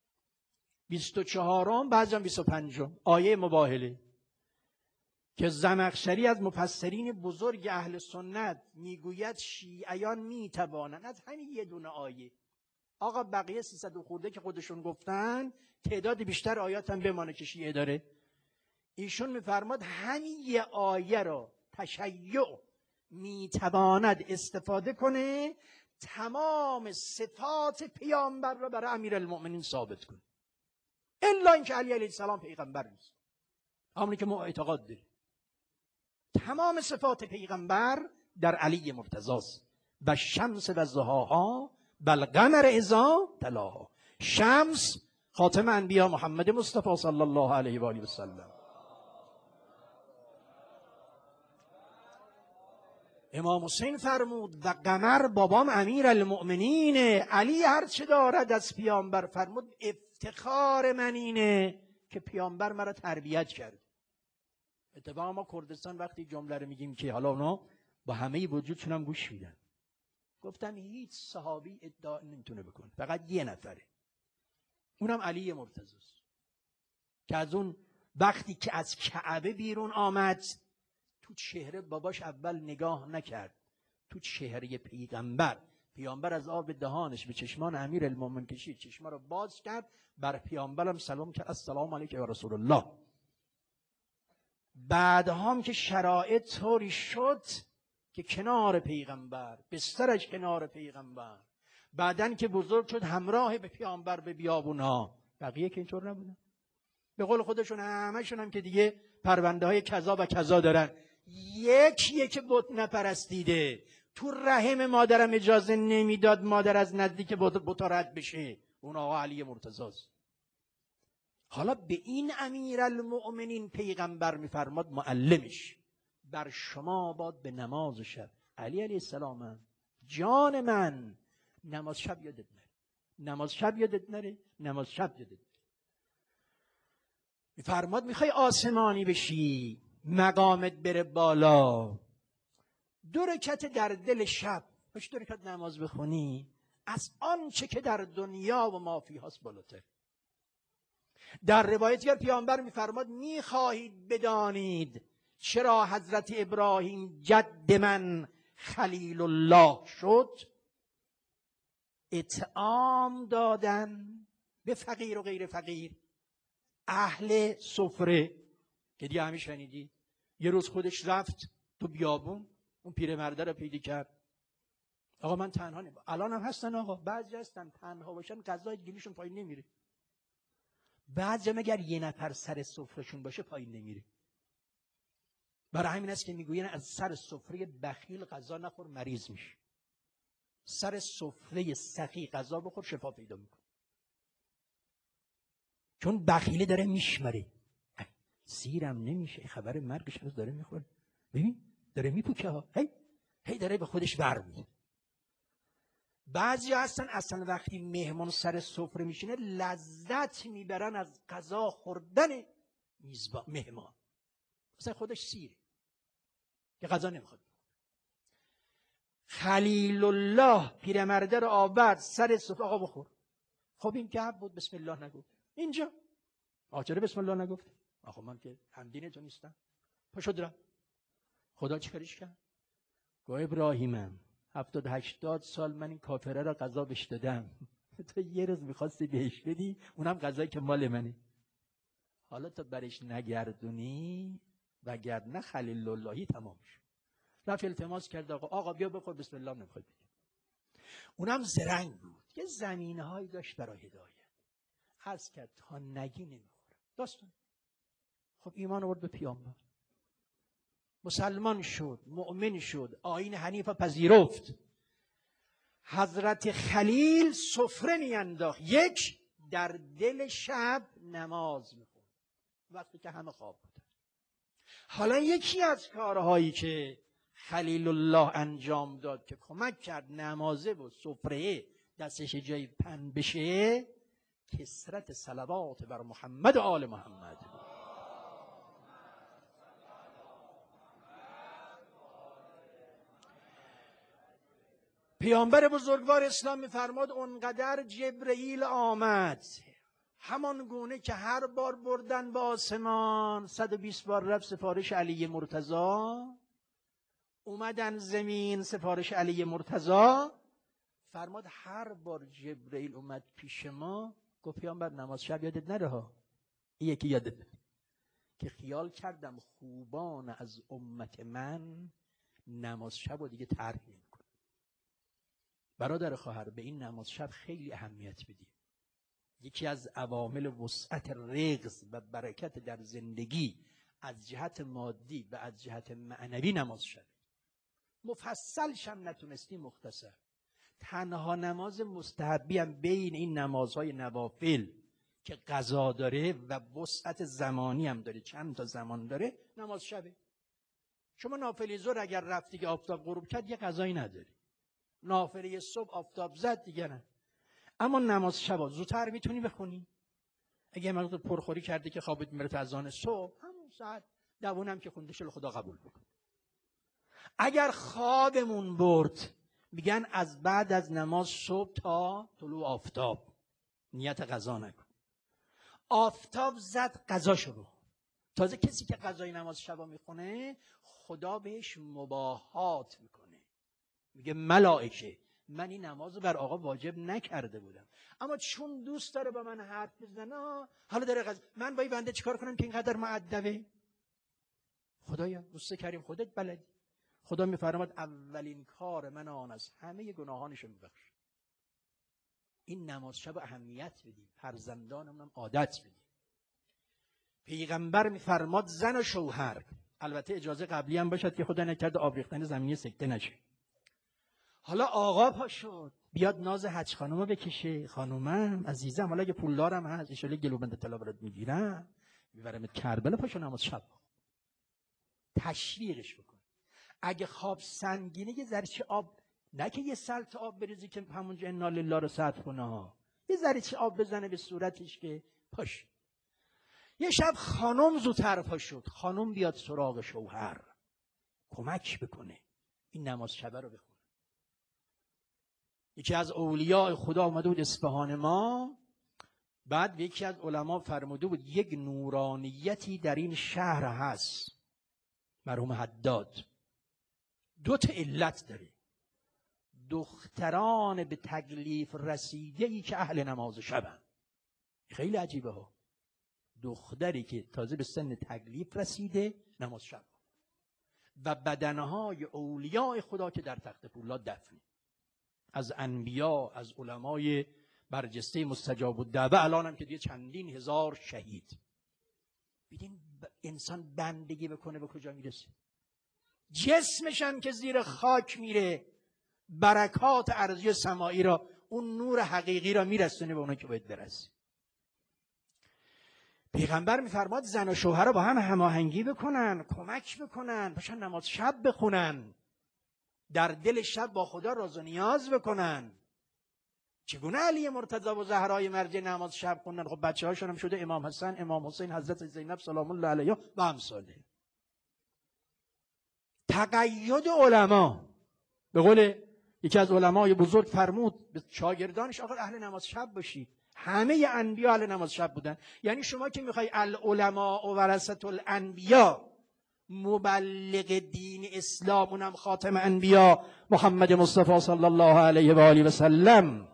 24 بعضی هم 25 آیه مباهله که زمخشری از مفسرین بزرگ اهل سنت میگوید شیعیان میتوانند از همین یه دونه آیه، آقا بقیه 300 خورده که خودشون گفتن تعداد بیشتر آیات هم بمانه که شیعه داره، ایشون میفرماد همین یه آیه رو تشیع میتواند استفاده کنه تمام صفات پیامبر رو برای امیرالمؤمنین ثابت کنه، الا اینکه علی علیه السلام پیغمبر نیست، همونی که ما اعتقاد داریم. تمام صفات پیغمبر در علی مرتضی و شمس و ضحاها بل قمر اذا تلاها. شمس خاتم انبیا محمد مصطفی صلی الله علیه و آله و سلم. امام حسین فرمود و قمر بابام امیرالمؤمنین، علی هر چه دارد از پیامبر فرمود افتخار من اینه که پیامبر مرا تربیت کرد. اتفاقا ما کردستان وقتی جمله رو میگیم که حالا اونا با همه وجودشون هم گوش میدن، گفتم هیچ صحابی ادعا نمیتونه بکنه، فقط یه نفره، اونم علی مرتضی است که از اون وقتی که از کعبه بیرون آمد تو چهره باباش اول نگاه نکرد، تو چهره پیامبر از آب دهانش به چشمان امیرالمومنین کشید، چشما رو باز کرد، بر پیامبرم سلام کرد السلام علیک یا رسول الله. بعد هم که شرایط طوری شد که کنار پیغمبر، بسترش کنار پیغمبر، بعدن که بزرگ شد همراه به پیامبر به بیابونها، بقیه که اینطور نبودن. به قول خودشون همشون هم که دیگه پرونده های کذا و کذا دارن، یکیه که بت نپرستیده، تو رحم مادرم اجازه نمیداد مادر از نزدیک بت رد بشه، اون آقا علی مرتضی است. حالا به این امیرالمؤمنین پیغمبر میفرماد معلمش بر شما باد به نماز شب. علی علیه السلام جان من نماز شب یادت نره، نماز شب یادت نره، نماز شب یادت نره. میفرماد میخوای آسمانی بشی، مقامت بره بالا، 2 رکعت در دل شب باش 2 رکعت نماز بخونی، از آنچه که در دنیا و ما فیهاست بالاتر. در روایت دیگر پیامبر میفرماد میخواهید بدانید چرا حضرت ابراهیم جد من خلیل الله شد؟ اطعام دادن به فقیر و غیر فقیر، اهل سفره. که دیگه همه شنیدی یه روز خودش رفت تو بیابون، اون پیرمرده رو پیدا کرد. آقا من تنها نیم. الان هم هستن آقا، بعضی هستن تنها باشن غذای گلیشون پایین نمیره، بعضی مگر یه نفر سر سفرهشون باشه پایین نمیره. برای همین است که میگوین از سر سفره بخیل غذا نخور مریض میشه، سر سفره سخی غذا بخور شفا پیدا میکنه. چون بخیله داره میشمره، سیرم نمیشه، خبر مرگش هنوز داره میخوره، ببین داره میپوکه ها، هی داره به خودش برمی‌داره. بعضی هستن اصلا وقتی مهمان سر سفره میشینه لذت میبرن از غذا خوردن میزبان مهمان، مثلا خودش سیره که غذا نمیخواد. خلیل الله پیرمرده رو آورد سر سفره، آقا بخور. خب این گپ بود، بسم الله نگفت. اینجا چرا بسم الله نگفت؟ آخه من که همدین تو نیستم. پاشو درم. خدا چیکارش کرد؟ گفت ابراهیمم 70-80 سال من این کافره را غذا بهش دادم، تو یه روز میخواستی بهش بدی، اونم غذایی که مال منه. حالا تو برش نگردونی وگرنه خلیل اللهی تمام شد. رفت التماس کرد آقا بیا بخور، بسم الله نمیخواد بگی. اونم زرنگ بود، یه زمینه‌هایی داشت برای هدایت. عرض کرد تا نگی نمیخوره. داستان خب ایمان آورد به پیامبر، مسلمان شد، مؤمن شد، آیین حنیفه پذیرفت. حضرت خلیل سفره میانداخت، یک در دل شب نماز میخوند وقتی که همه خواب بودن. حالا یکی از کارهایی که خلیل الله انجام داد که کمک کرد نمازه و سفره دستش جای پن بشه، کثرت صلوات بر محمد و آل محمد. پیامبر بزرگوار اسلام میفرماد اونقدر جبرئیل آمد، همان گونه که هر بار بردن به آسمان 120 بار رفت سفارش علی مرتضی، اومدن زمین سفارش علی مرتضی. فرماد هر بار جبرئیل اومد پیش ما گفت پیامبر نماز شب یادت نره ها، این یکی یادت نره که خیال کردم خوبان از امت من نماز شب و دیگه ترک نمی‌کنن. برادر خواهر به این نماز شب خیلی اهمیت بدیم. یکی از عوامل وسعت رزق و برکت در زندگی از جهت مادی و از جهت معنوی نماز شب. مفصل شم نتونستی مختصر. تنها نماز مستحبی هم بین این نمازهای نوافل که قضا داره و وسعت زمانی هم داره، چند تا زمان داره، نماز شبه. شما نافله ظهر اگر رفتی که آفتاب غروب کرد یه قضایی نداری، نافله صبح آفتاب زد دیگه نه. اما نماز شب زودتر میتونی بخونی. اگه مقدار پرخوری کردی که خوابت میره تا اذان صبح، همون ساعت دوونم که خوندش رو خدا قبول بکن. اگر خوابمون برد، میگن از بعد از نماز صبح تا طلوع آفتاب نیت قضا نکن. آفتاب زد قضا شروع. تازه کسی که قضای نماز شبا میخونه خدا بهش مباهات میکنه، میگه ملائکه من این نماز رو بر آقا واجب نکرده بودم، اما چون دوست داره با من حرف بزنه حالا داره من با این بنده چیکار کنم که اینقدر مؤدبه؟ خدایا دوست کریم خودت بلدی. خدا میفرماد اولین کار من آن از همه گناهانشو میبخش. این نماز شب اهمیت بدیم، فرزندانمون عادت بدیم. پیغمبر میفرماد زن و شوهر، البته اجازه قبلی هم باشد که خدا نکرده آب ریختن زمینی سکته نشه. حالا آقا پا شد بیاد ناز حج خانومو بکشه، خانومم عزیزم حالا که پولدارم هست ان شاءالله گلوبند طلا برات میگیرم میبرمت کربلا، پاشو نماز شب تشویقش بکن. اگه خواب سنگینه یه ذره آب نه که یه سلت آب بریزی که همونجا انا لله رو سطح کنه ها. یه ذره چی آب بزنه به صورتش که پاش. یه شب خانم زودتر پا شد. خانم بیاد سراغ شوهر کمک بکنه این نماز شبه رو بخونه. یکی از اولیاء خدا اومده بود اصفهان ما، بعد یکی از علما فرموده بود یک نورانیتی در این شهر هست، مرحوم حداد، 2 علت داره. دختران به تکلیف رسیده ای که اهل نماز شبن. خیلی عجیبه ها. دختری که تازه به سن تکلیف رسیده نماز شب، و بدنهای اولیاء خدا که در تخت پولاد دفنه، از انبیا، از علمای برجسته مستجاب الدعوه، الان هم که دیگه چندین هزار شهید. ببین انسان بندگی بکنه به کجا میرسه. جسمش هم که زیر خاک میره، برکات ارضی و سمائی را، اون نور حقیقی را میرسونه به اونایی که باید برسه. پیغمبر میفرماد زن و شوهر با هم هماهنگی بکنن، کمک بکنن، باشن نماز شب بخونن، در دل شب با خدا راز و نیاز بکنن. چگونه علی مرتضی و زهرای مرجع نماز شب خوندن؟ خب بچه هاشون هم شده امام حسن، امام حسین، حضرت زینب سلام الله علیها و امثاله. تقید علما، به قول یکی از علمای بزرگ فرمود به شاگردانش آقا اهل نماز شب باشید. همه انبیا اهل نماز شب بودن. یعنی شما که میخوای العلماء و ورثه الانبیا، مبلغ دین اسلام، اونم خاتم انبیا محمد مصطفی صلی الله علیه و آله و سلم،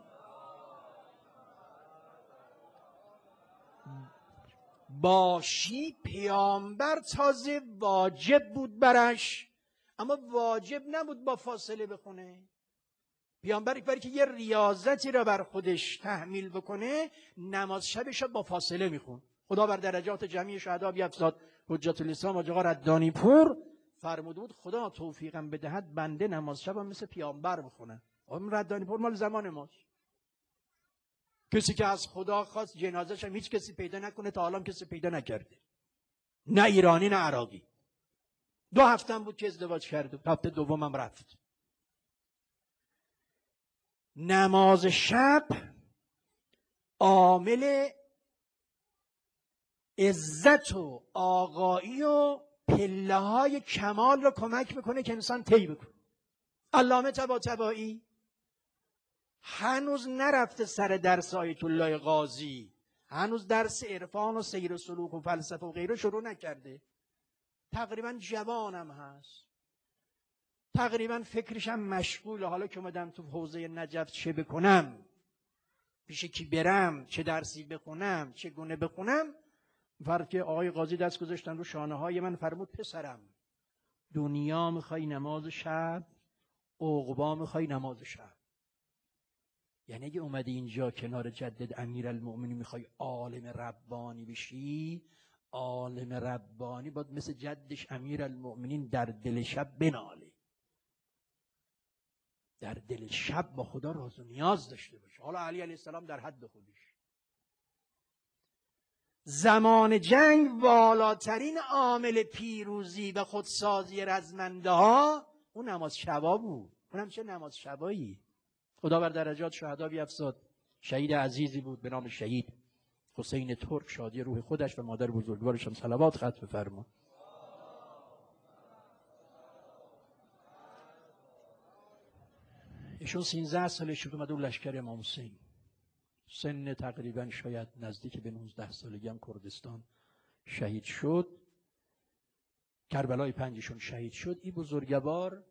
باشی، پیامبر تازه واجب بود برش، اما واجب نبود با فاصله بخونه. پیامبر برای که یه ریاضتی را بر خودش تحمیل بکنه، نماز شبش با فاصله میخون. خدا بر درجات جمعی شهدا بیفزاد. حجت الاسلام حاج آقا ردانی پور فرموده بود خدا توفیقم بدهد بنده نماز شبم مثل پیامبر بخونه. آقا ردانی پور مال زمان ماست. کسی که از خدا خواست جنازه‌ش هم هیچ کسی پیدا نکنه، تا حالا کسی پیدا نکرده، نه ایرانی نه عراقی. 2 هفته بود که ازدواج کرد، هفته دومم رفت. نماز شب عامل عزت و آقایی و پله های کمال رو کمک میکنه که انسان طی بکنه. علامه طباطبایی هنوز نرفته سر درس آیت الله قاضی، هنوز درس عرفان و سیر و سلوک و فلسفه و غیره شروع نکرده، تقریبا جوانم هست، تقریبا فکرشم مشغوله. حالا که اومدم تو حوزه نجف چه بکنم، پیش کی برم، چه درسی بخونم، چگونه بخونم، فرق آقای قاضی دست گذاشتن رو شانه های من، فرمود پسرم دنیا میخوای نماز شب، عقبا میخوای نماز شب. یعنی اگه اومدی اینجا کنار جدد امیرالمؤمنین میخوای عالم ربانی بشی، عالم ربانی باید مثل جدش امیرالمؤمنین در دل شب بناله، در دل شب با خدا راز و نیاز داشته باشه. حالا علی علیه السلام در حد خودش. زمان جنگ بالاترین عامل پیروزی و خودسازی رزمنده ها اون نماز شبا بود. اونم چه نماز شبایی؟ خدا بر درجات شهدا بیفزاد. شهید عزیزی بود به نام شهید حسین ترک، شادی روح خودش و مادر بزرگوارش هم صلوات ختم بفرما. ایشون 13 سالش بود اومد اون لشکر امام حسین، سن تقریبا شاید نزدیک به 19 سالگی هم کردستان شهید شد. کربلای 5 شهید شد. این بزرگوار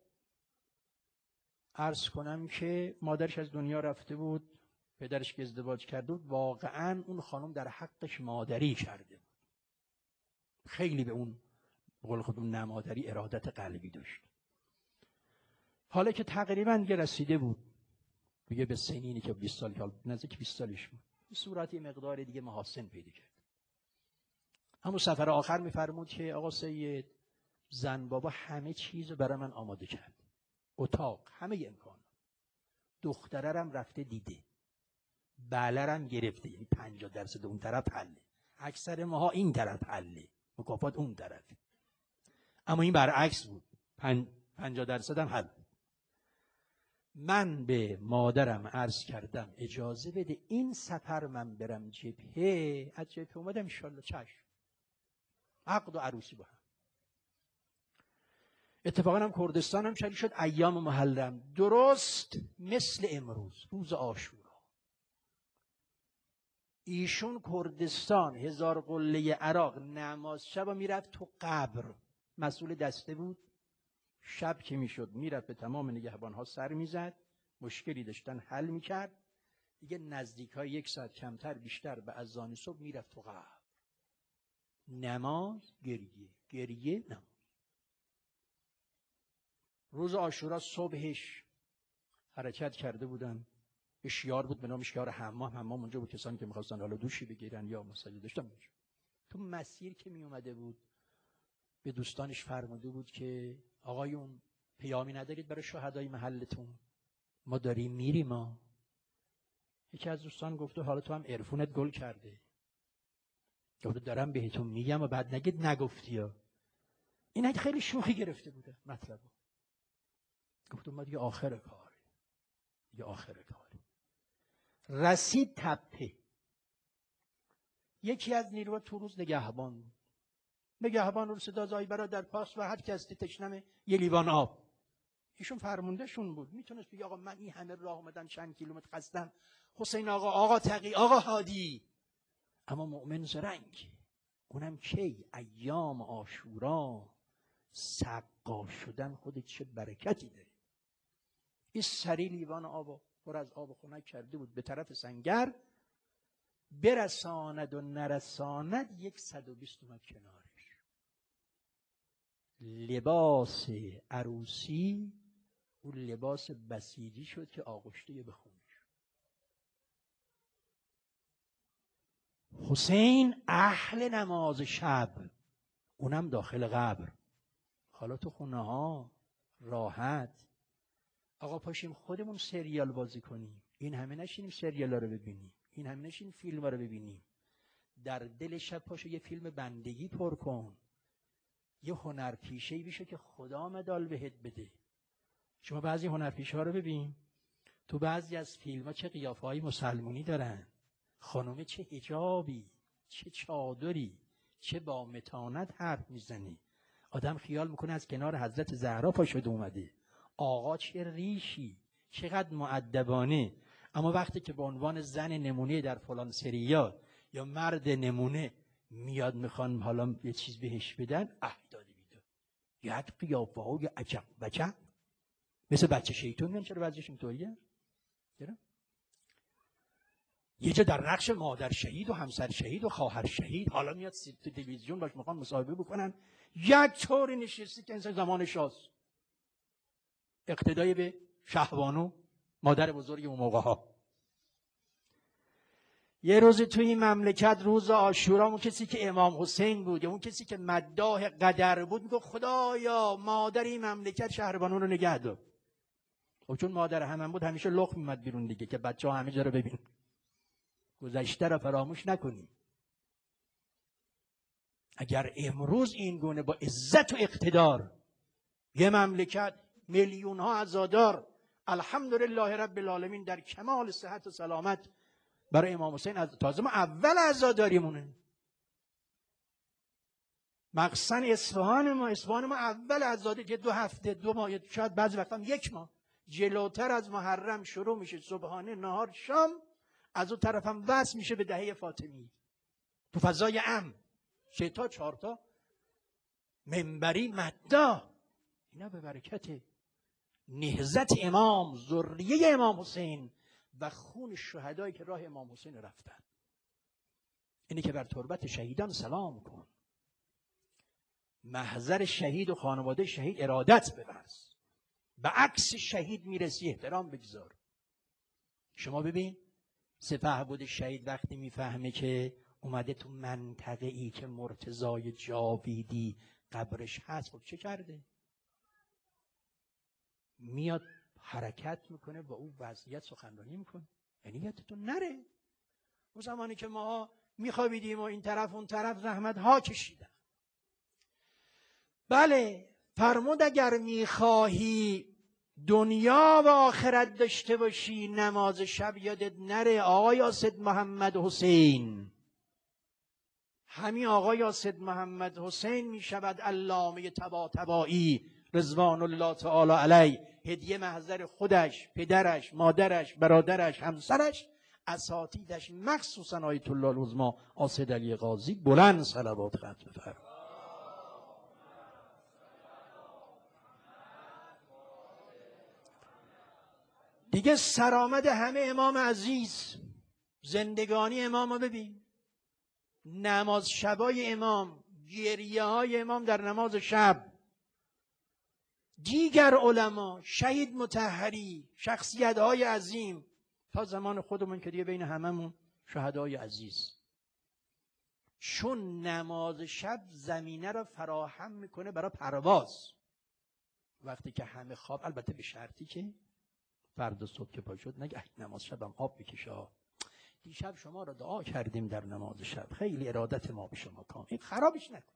عرض کنم که مادرش از دنیا رفته بود، پدرش که ازدواج کرده بود، واقعا اون خانم در حقش مادری کرده بود. خیلی به اون بقول خودمون نمادری ارادت قلبی داشت. حالا که تقریبا دیگه رسیده بود دیگه به سنینی که 20 سال، که نزدیک 20 سالش بود، به صورتی مقدار دیگه محاسن پیدا کرد. همون سفر آخر میفرمود که آقا سید زن بابا همه چیز رو برای من آماده کرد، اتاق، همه امکان، دخترم رفته دیده، بالرم گرفته، یعنی 50% اون طرف حله، اکثر ماها این طرف حله، مکافات اون طرف، اما این برعکس بود، 50% هم حل. من به مادرم عرض کردم اجازه بده این سفر من برم جبهه. از جبهه اومدم انشالله چشم، عقد و عروسی با هم. اتفاقا هم کردستان هم شریک شد. ایام محرم درست مثل امروز روز عاشورا، ایشون کردستان 1000 قله عراق نماز شب میرفت تو قبر، مسئول دسته بود. شب که میشد میرفت به تمام نگهبانها سر میزد، مشکلی داشتن حل میکرد، دیگه نزدیک های 1 ساعت کمتر بیشتر به اذان صبح میرفت تو قبر. نماز گریه، گریه نماز. روز عاشورا صبحش حرکت کرده بودن، یه شیار بود به نام شیار حمام. حمام اونجا بود کسانی که میخواستن حالا دوشی بگیرن یا مسئله داشتن اونجا. تو مسیر که می اومده بود به دوستانش فرموده بود که آقایون پیامی ندارید برای شهدای محلتون؟ ما داریم میریم. ما یکی از دوستان گفته حالا تو هم عرفونت گل کرده، گفته دارم بهتون میگم و بعد نگید نگفتی ها. این خیلی شوخی گرفته بوده مطلب. گفتم ما دیگه آخر کار، دیگه آخر کار. رسید تپه. یکی از نیروها تو روز نگهبان بود. نگهبان رو صدا زایی برادر پاس و هر کس تشنمه یه لیوان آب. ایشون فرموندهشون بود، میتونست بگه آقا من این همه راه اومدم چند کیلومتر خستم، حسین آقا، آقا تقی، آقا هادی. اما مؤمن زرنگ، اونم کی؟ ایام عاشورا. سقا شدن خودت چه برکتی داره. این سری لیوان آب پر از آب خنک کرده بود به طرف سنگر. برساند و نرساند 120 اومد کنارش. لباس عروسی اون لباس بسیجی شد که آغشته به خون شد. حسین اهل نماز شب، اونم داخل قبر. حالا تو خونه ها راحت، آقا پاشیم خودمون سریال بازی کنیم، این همه نشینیم سریال رو ببینیم، این همه نشینیم فیلم رو ببینیم. در دل شب پاشو یه فیلم بندگی پر کن، یه هنرپیشه‌ای بشه که خدا مدال بهت بده. شما بعضی هنرپیشه ها رو ببین، تو بعضی از فیلم ها چه قیافه های مسلمونی دارن، خانومه چه حجابی، چه چادری، چه با متانت حرف میزنی. آدم خیال میکنه از کنار حضرت زهرا پا شده اومده. آقا چه ریشی، چقدر مؤدبانه. اما وقتی که به عنوان زن نمونه در فلان سریال یا مرد نمونه میاد میخوان حالا یه چیز بهش بدن، داده بیده یک قیافه های عجب بچه مثل بچه شیطون. من چرا بعضیش اینطوریه؟ یه جا در نقش مادر شهید و همسر شهید و خواهر شهید، حالا میاد تو تلویزیون باش میخوان مصاحبه بکنن، یک طور نشستی که انسان زمان شاست، اقتدای به شهبانو مادر بزرگ اون موقع ها. یه روز توی این مملکت روز عاشورا، اون کسی که امام حسین بود یا اون کسی که مداح قدر بود میگه خدایا مادر این مملکت شهربانو رو نگه دار. خب چون مادر همون بود همیشه لخت میمد بیرون دیگه که بچه‌ها همه جا رو ببین، گذشته رو فراموش نکنیم. اگر امروز این گونه با عزت و اقتدار یه مملکت میلیون ها عزادار الحمدلله رب العالمین در کمال صحت و سلامت برای امام حسین، تازه ما اول عزاداریمونه. مقصد اصفهان ما اول عزاداری که 2 هفته 2 ماه شاید بعضی وقتا هم 1 ماه جلوتر از محرم شروع میشه، صبحانه نهار شام، از اون طرف هم وصل میشه به دهه فاطمی تو فضای امن. 3 تا 4 تا منبری مداح، اینا به برکت نهضت امام، ذریه امام حسین و خون شهدایی که راه امام حسین رفتن. اینه که بر تربت شهیدان سلام کن، محضر شهید و خانواده شهید ارادت بورز، به عکس شهید میرسی احترام بگذار. شما ببین سپهبد شهید وقتی میفهمه که اومده تو منطقه ای که مرتضای جاویدی قبرش هست، خب چه کرده؟ میاد حرکت میکنه، با اون وضعیت سخنرانی میکنه. یعنی یادتون نره اون زمانی که ما میخوابیدیم و این طرف اون طرف زحمت ها کشیدن. بله فرمود اگر میخواهی دنیا و آخرت داشته باشی نماز شب یادت نره. آقای آسد محمد حسین، همین آقای آسد محمد حسین می شود علامه طباطبایی رضوان الله تعالی علیه، هدیه محضر خودش، پدرش، مادرش، برادرش، همسرش، اساتیدش، مخصوصا آیت الله العظمی آسد علی قاضی بلند صلوات ختم بفرمایید. دیگه سرآمد همه امام عزیز، زندگانی امام رو ببین، نماز شبای امام، گریه های امام در نماز شب، دیگر علما، شهید مطهری، شخصیت های عظیم تا زمان خودمون که دیگه بین هممون شهدای عزیز. چون نماز شب زمینه رو فراهم میکنه برای پرواز. وقتی که همه خواب، البته به شرطی که فردا صبح که پا شد نگه نماز شبم آب بکشه، دیشب شما را دعا کردیم در نماز شب، خیلی ارادت ما به شما کام، این خرابش نکن.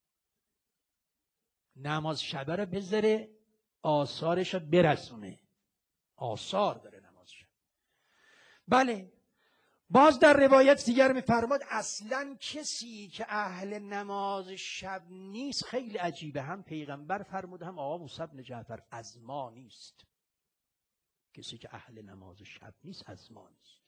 نماز شب را بذاره آثارش را برسونه، آثار داره نماز شب. بله، باز در روایت دیگر میفرماد اصلا کسی که اهل نماز شب نیست خیلی عجیبه، هم پیغمبر فرمود هم آقا موسی بن جعفر، از ما نیست. کسی که اهل نماز شب نیست از ما نیست.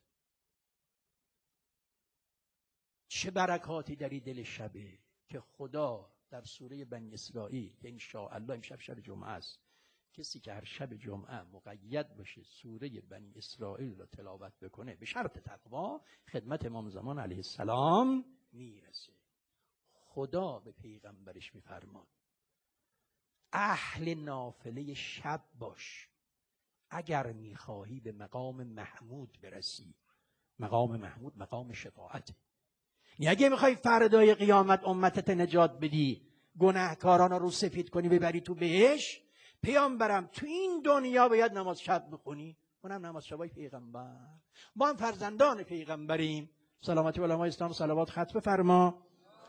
چه برکاتی در دل شبه که خدا در سوره بنی اسرائیل که انشاءالله امشب شب جمعه است، کسی که هر شب جمعه مقید باشه سوره بنی اسرائیل رو تلاوت بکنه به شرط تقوا، خدمت امام زمان علیه السلام میرسه. خدا به پیغمبرش میفرماد اهل نافله شب باش اگر میخواهی به مقام محمود برسی. مقام محمود مقام شفاعته. یعنی اگه میخوای فردای قیامت امتت نجات بدی، گناهکاران رو سفید کنی ببری تو بهش، پیامبرم تو این دنیا باید نماز شب بخونی. اونم نماز شبای پیغمبر. ما هم فرزندان پیغمبریم. سلامتی علمای اسلام صلوات ختم فرما.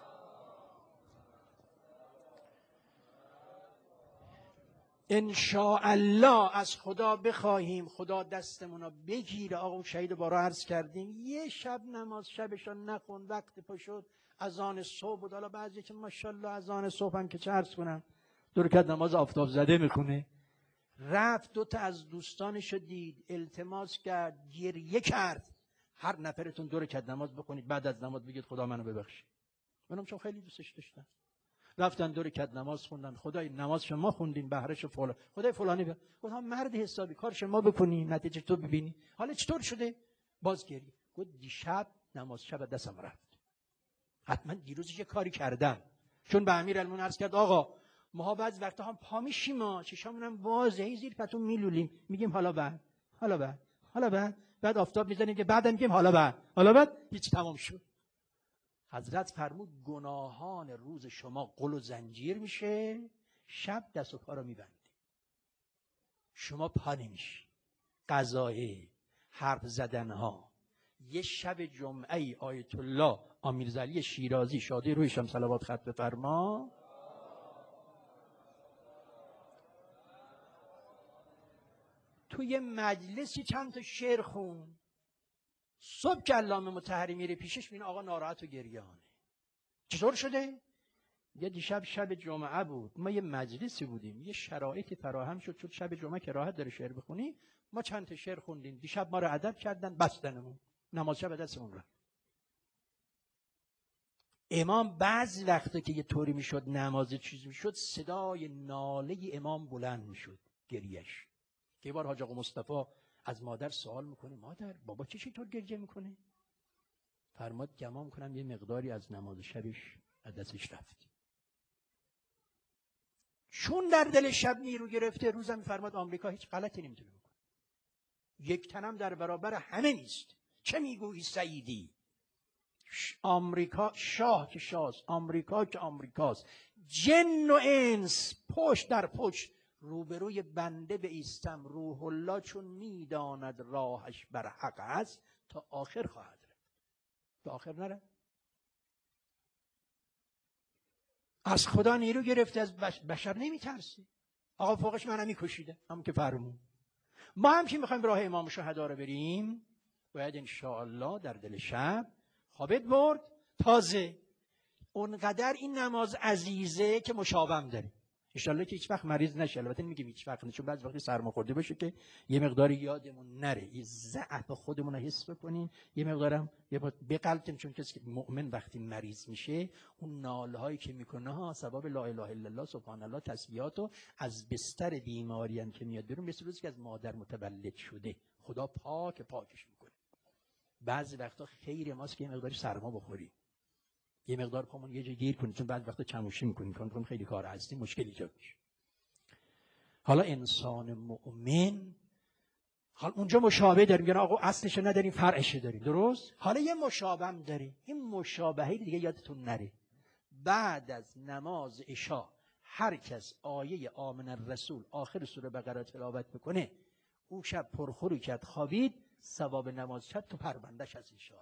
انشاءالله از خدا بخواهیم خدا دستمون رو بگیره. آقا شهید بارا عرض کردیم یه شب نماز شبشان نخون، وقت پا شد اذان صبح بود. حالا بعضی که ماشاءالله اذان صبح هم که چه عرض کنم 2 رکعت نماز آفتاب زده میخونه، رفت 2 تا از دوستانش دید، التماس کرد، گریه کرد، هر نفرتون 2 رکعت نماز بخونید بعد از نماز بگید خدا منو ببخشید. منم چون خیلی دوستش داشتم، رفتن 2 رکعت نماز خوندن. خدای نماز شما خوندین بهرهش فلان، خدای فلانی گفتم مرد حسابی کار شما بکنی نتیجه تو ببینی، حالا چطور شده؟ باز گریه. گفت دیشب نماز شب دستم رفت، حتما دیروز یه کاری کردم. چون به امیرالمومنین عرض کرد آقا ما بعضی وقتا هم پا میشیم چشامونم بازه زیر پتو میلولیم، میگیم حالا بعد آفتاب میزنیم که بعدم میگیم حالا بعد هیچ تمام شد. حضرت فرمود گناهان روز شما قل و زنجیر میشه، شب دست و پا رو میبندی، شما پا نمیشی. قضایه، حرف زدنها. یه شب جمعه آیت الله امیرزعلی شیرازی شادی رویشم صلوات ختم بفرما، توی مجلسی چند تا شعر خون. صبح که علامه مطهری میره پیشش میبینه آقا ناراحت و گریانه. چطور شده؟ یه دیشب شب جمعه بود، ما یه مجلسی بودیم، یه شرایطی فراهم شد چون شب جمعه که راحت داره شعر بخونی، ما چند تا شعر خوندیم، دیشب ما رو ادب کردن بستنمون، نماز شب دستمون رفت. امام بعضی وقتا که یه طوری میشد نماز چیز میشد، صدای ناله امام بلند میشد، گریش. که یه بار حاج آقا مصطفی از مادر سوال میکنه مادر بابا چطور گریه میکنه؟ فرماد گمان کنم یه مقداری از نماز شبش از دستش رفت. چون در دل شب نیرو گرفته، روزم فرماد آمریکا هیچ غلطی نمیتونه بکنه، یک تنم در برابر همه نیست. چه میگویی سعیدی؟ آمریکا شاه که شاست، آمریکا که آمریکاست، جن و انس پشت در پشت روبروی بنده بایستم، روح الله چون میداند راهش بر حق است تا آخر خواهد رفت. تا آخر نره. از خدا نیرو گرفته، از بشر نمیترسه. آقا فوقش منم میکشیده، همون که فرمون. ما هم که میخوایم راه امام شهدا رو بریم، باید انشاءالله در دل شب خوابت برد. تازه اونقدر این نماز عزیزه که مشابم داره، انشالله که هیچ وقت مریض نشه. البته نمیگیم هیچ وقت، چون بعضی وقتی سرماخورده باشه که یه مقداری یادمون نره، یه ضعف خودمون رو حس بکنیم، یه مقدارم یه بار بقلتیم، چون کسی که مؤمن وقتی مریض میشه اون ناله هایی که میکنه ها ثواب لا اله الا الله سبحان الله تسبیحاتو از بستر بیماری هم که میاد بیرون، مثل روزی که از مادر متولد شده خدا پاکش میکنه. بعضی وقتا خیر ماست که یه مقداری سرما بخوریم، یه مقدار پامون یه جا گیر کنیم، چون بعد وقتا چموشی میکنیم خیلی کار هستی مشکل ایجاد میشه. حالا انسان مؤمن، حالا اونجا مشابه داریم، یعنی آقا اصلش نداریم فرعش داریم، درست؟ حالا یه مشابهم داریم. این مشابهه دیگه یادتون نره، بعد از نماز عشا هر کس آیه آمن الرسول آخر سوره بقره تلاوت بکنه، اون شب پرخوری کرد خوابید، ثواب نماز شد تو پروندهش از عشا.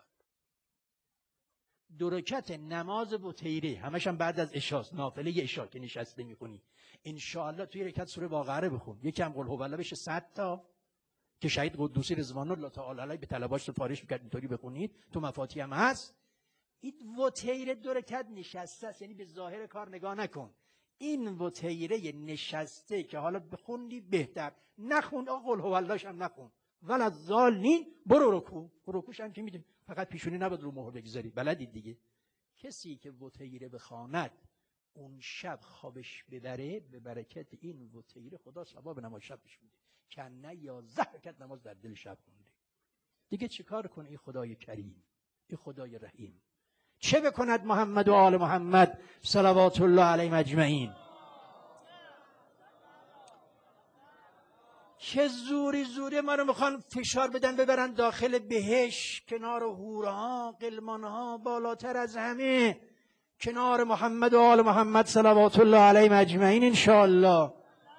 2 رکعت نماز بوتیره همش هم بعد از عشاست، نافله عشا که نشسته میخونی، ان شاء الله توی رکعت سوره واقعه بخون، یکم قل هو الله بشه 100 تا که شهید قدوسی رضوان الله تعالی علیه به طلباش سفارش میکرد اینطوری بخونید، تو مفاتیح هم هست. این وتیره 2 رکعت نشسته است، یعنی به ظاهر کار نگاه نکن، این وتیره نشسته که حالا بخوندی بهتر، نخون قل هو اللهش هم نخون، ولا الضالین، برو رکوعش هم که میدونی فقط پیشونی نباید رو مهر بگذاری، بلدید دیگه. کسی که وتیره بخواند اون شب خوابش ببره، به برکت این وتیره خدا ثواب نماز شبش میده، کنه 11 رکعت نماز در دل شب خونده. دیگه چیکار کنه این خدای کریم، این خدای رحیم؟ چه بکند محمد و آل محمد صلوات الله علیهم اجمعین؟ چه زوری ما رو میخوان فشار بدن ببرن داخل بهشت، کنار حورها قلمانها، بالاتر از همه کنار محمد و آل محمد صلوات الله علیهم اجمعین انشاءالله.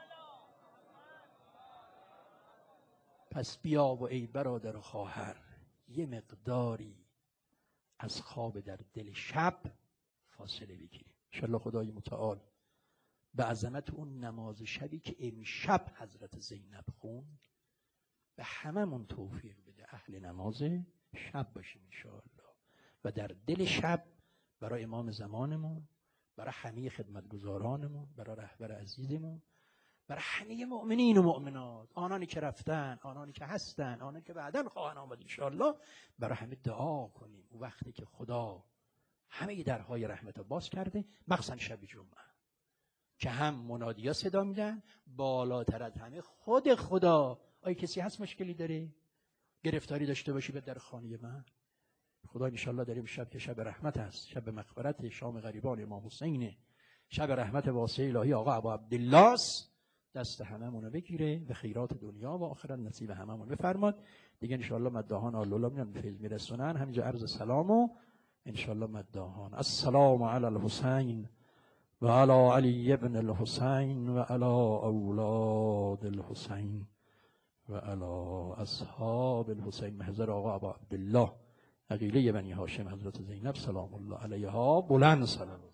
پس بیا و ای برادر و خواهر یه مقداری از خواب در دل شب فاصله بگیریم. انشاءالله خدای متعال به عظمت اون نماز شبی که امشب حضرت زینب خوند به هممون توفیق بده اهل نماز شب باشیم انشاءالله، و در دل شب برای امام زمانمون، برای همه خدمتگزارانمون، برای رهبر عزیزمون، برای همه مؤمنین و مؤمنات، آنانی که رفتن، آنانی که هستن، آنانی که بعداً خواهند آمد انشاءالله، برای همه دعا کنیم. و وقتی که خدا همه درهای رحمت باز کرده، مخصوصا شب جمعه که هم منادیا صدا میدن، بالاتر از همه خود خدا. آیا کسی هست مشکلی داره گرفتاری داشته باشی به در خانه من؟ خدا انشاءالله در این شب که شب رحمت است، شب مغفرت شام غریبان امام حسینه، شب رحمت واسع الهی آقا ابا عبدالله است، دست هممون رو بگیره به خیرات دنیا و آخرت نصیب هممون بفرماد. دیگه انشاءالله مداحان آلولا میان به فیض میرسونن. همینجا عرض سلام و انشاءالله مداحان. السلام علی الحسین و علی علی ابن الحسین و علی اولاد الحسین و علی اصحاب الحسین. محضر آقا ابا عبدالله عقیله بنی هاشم حضرت زینب سلام الله علیها. بلند سلام.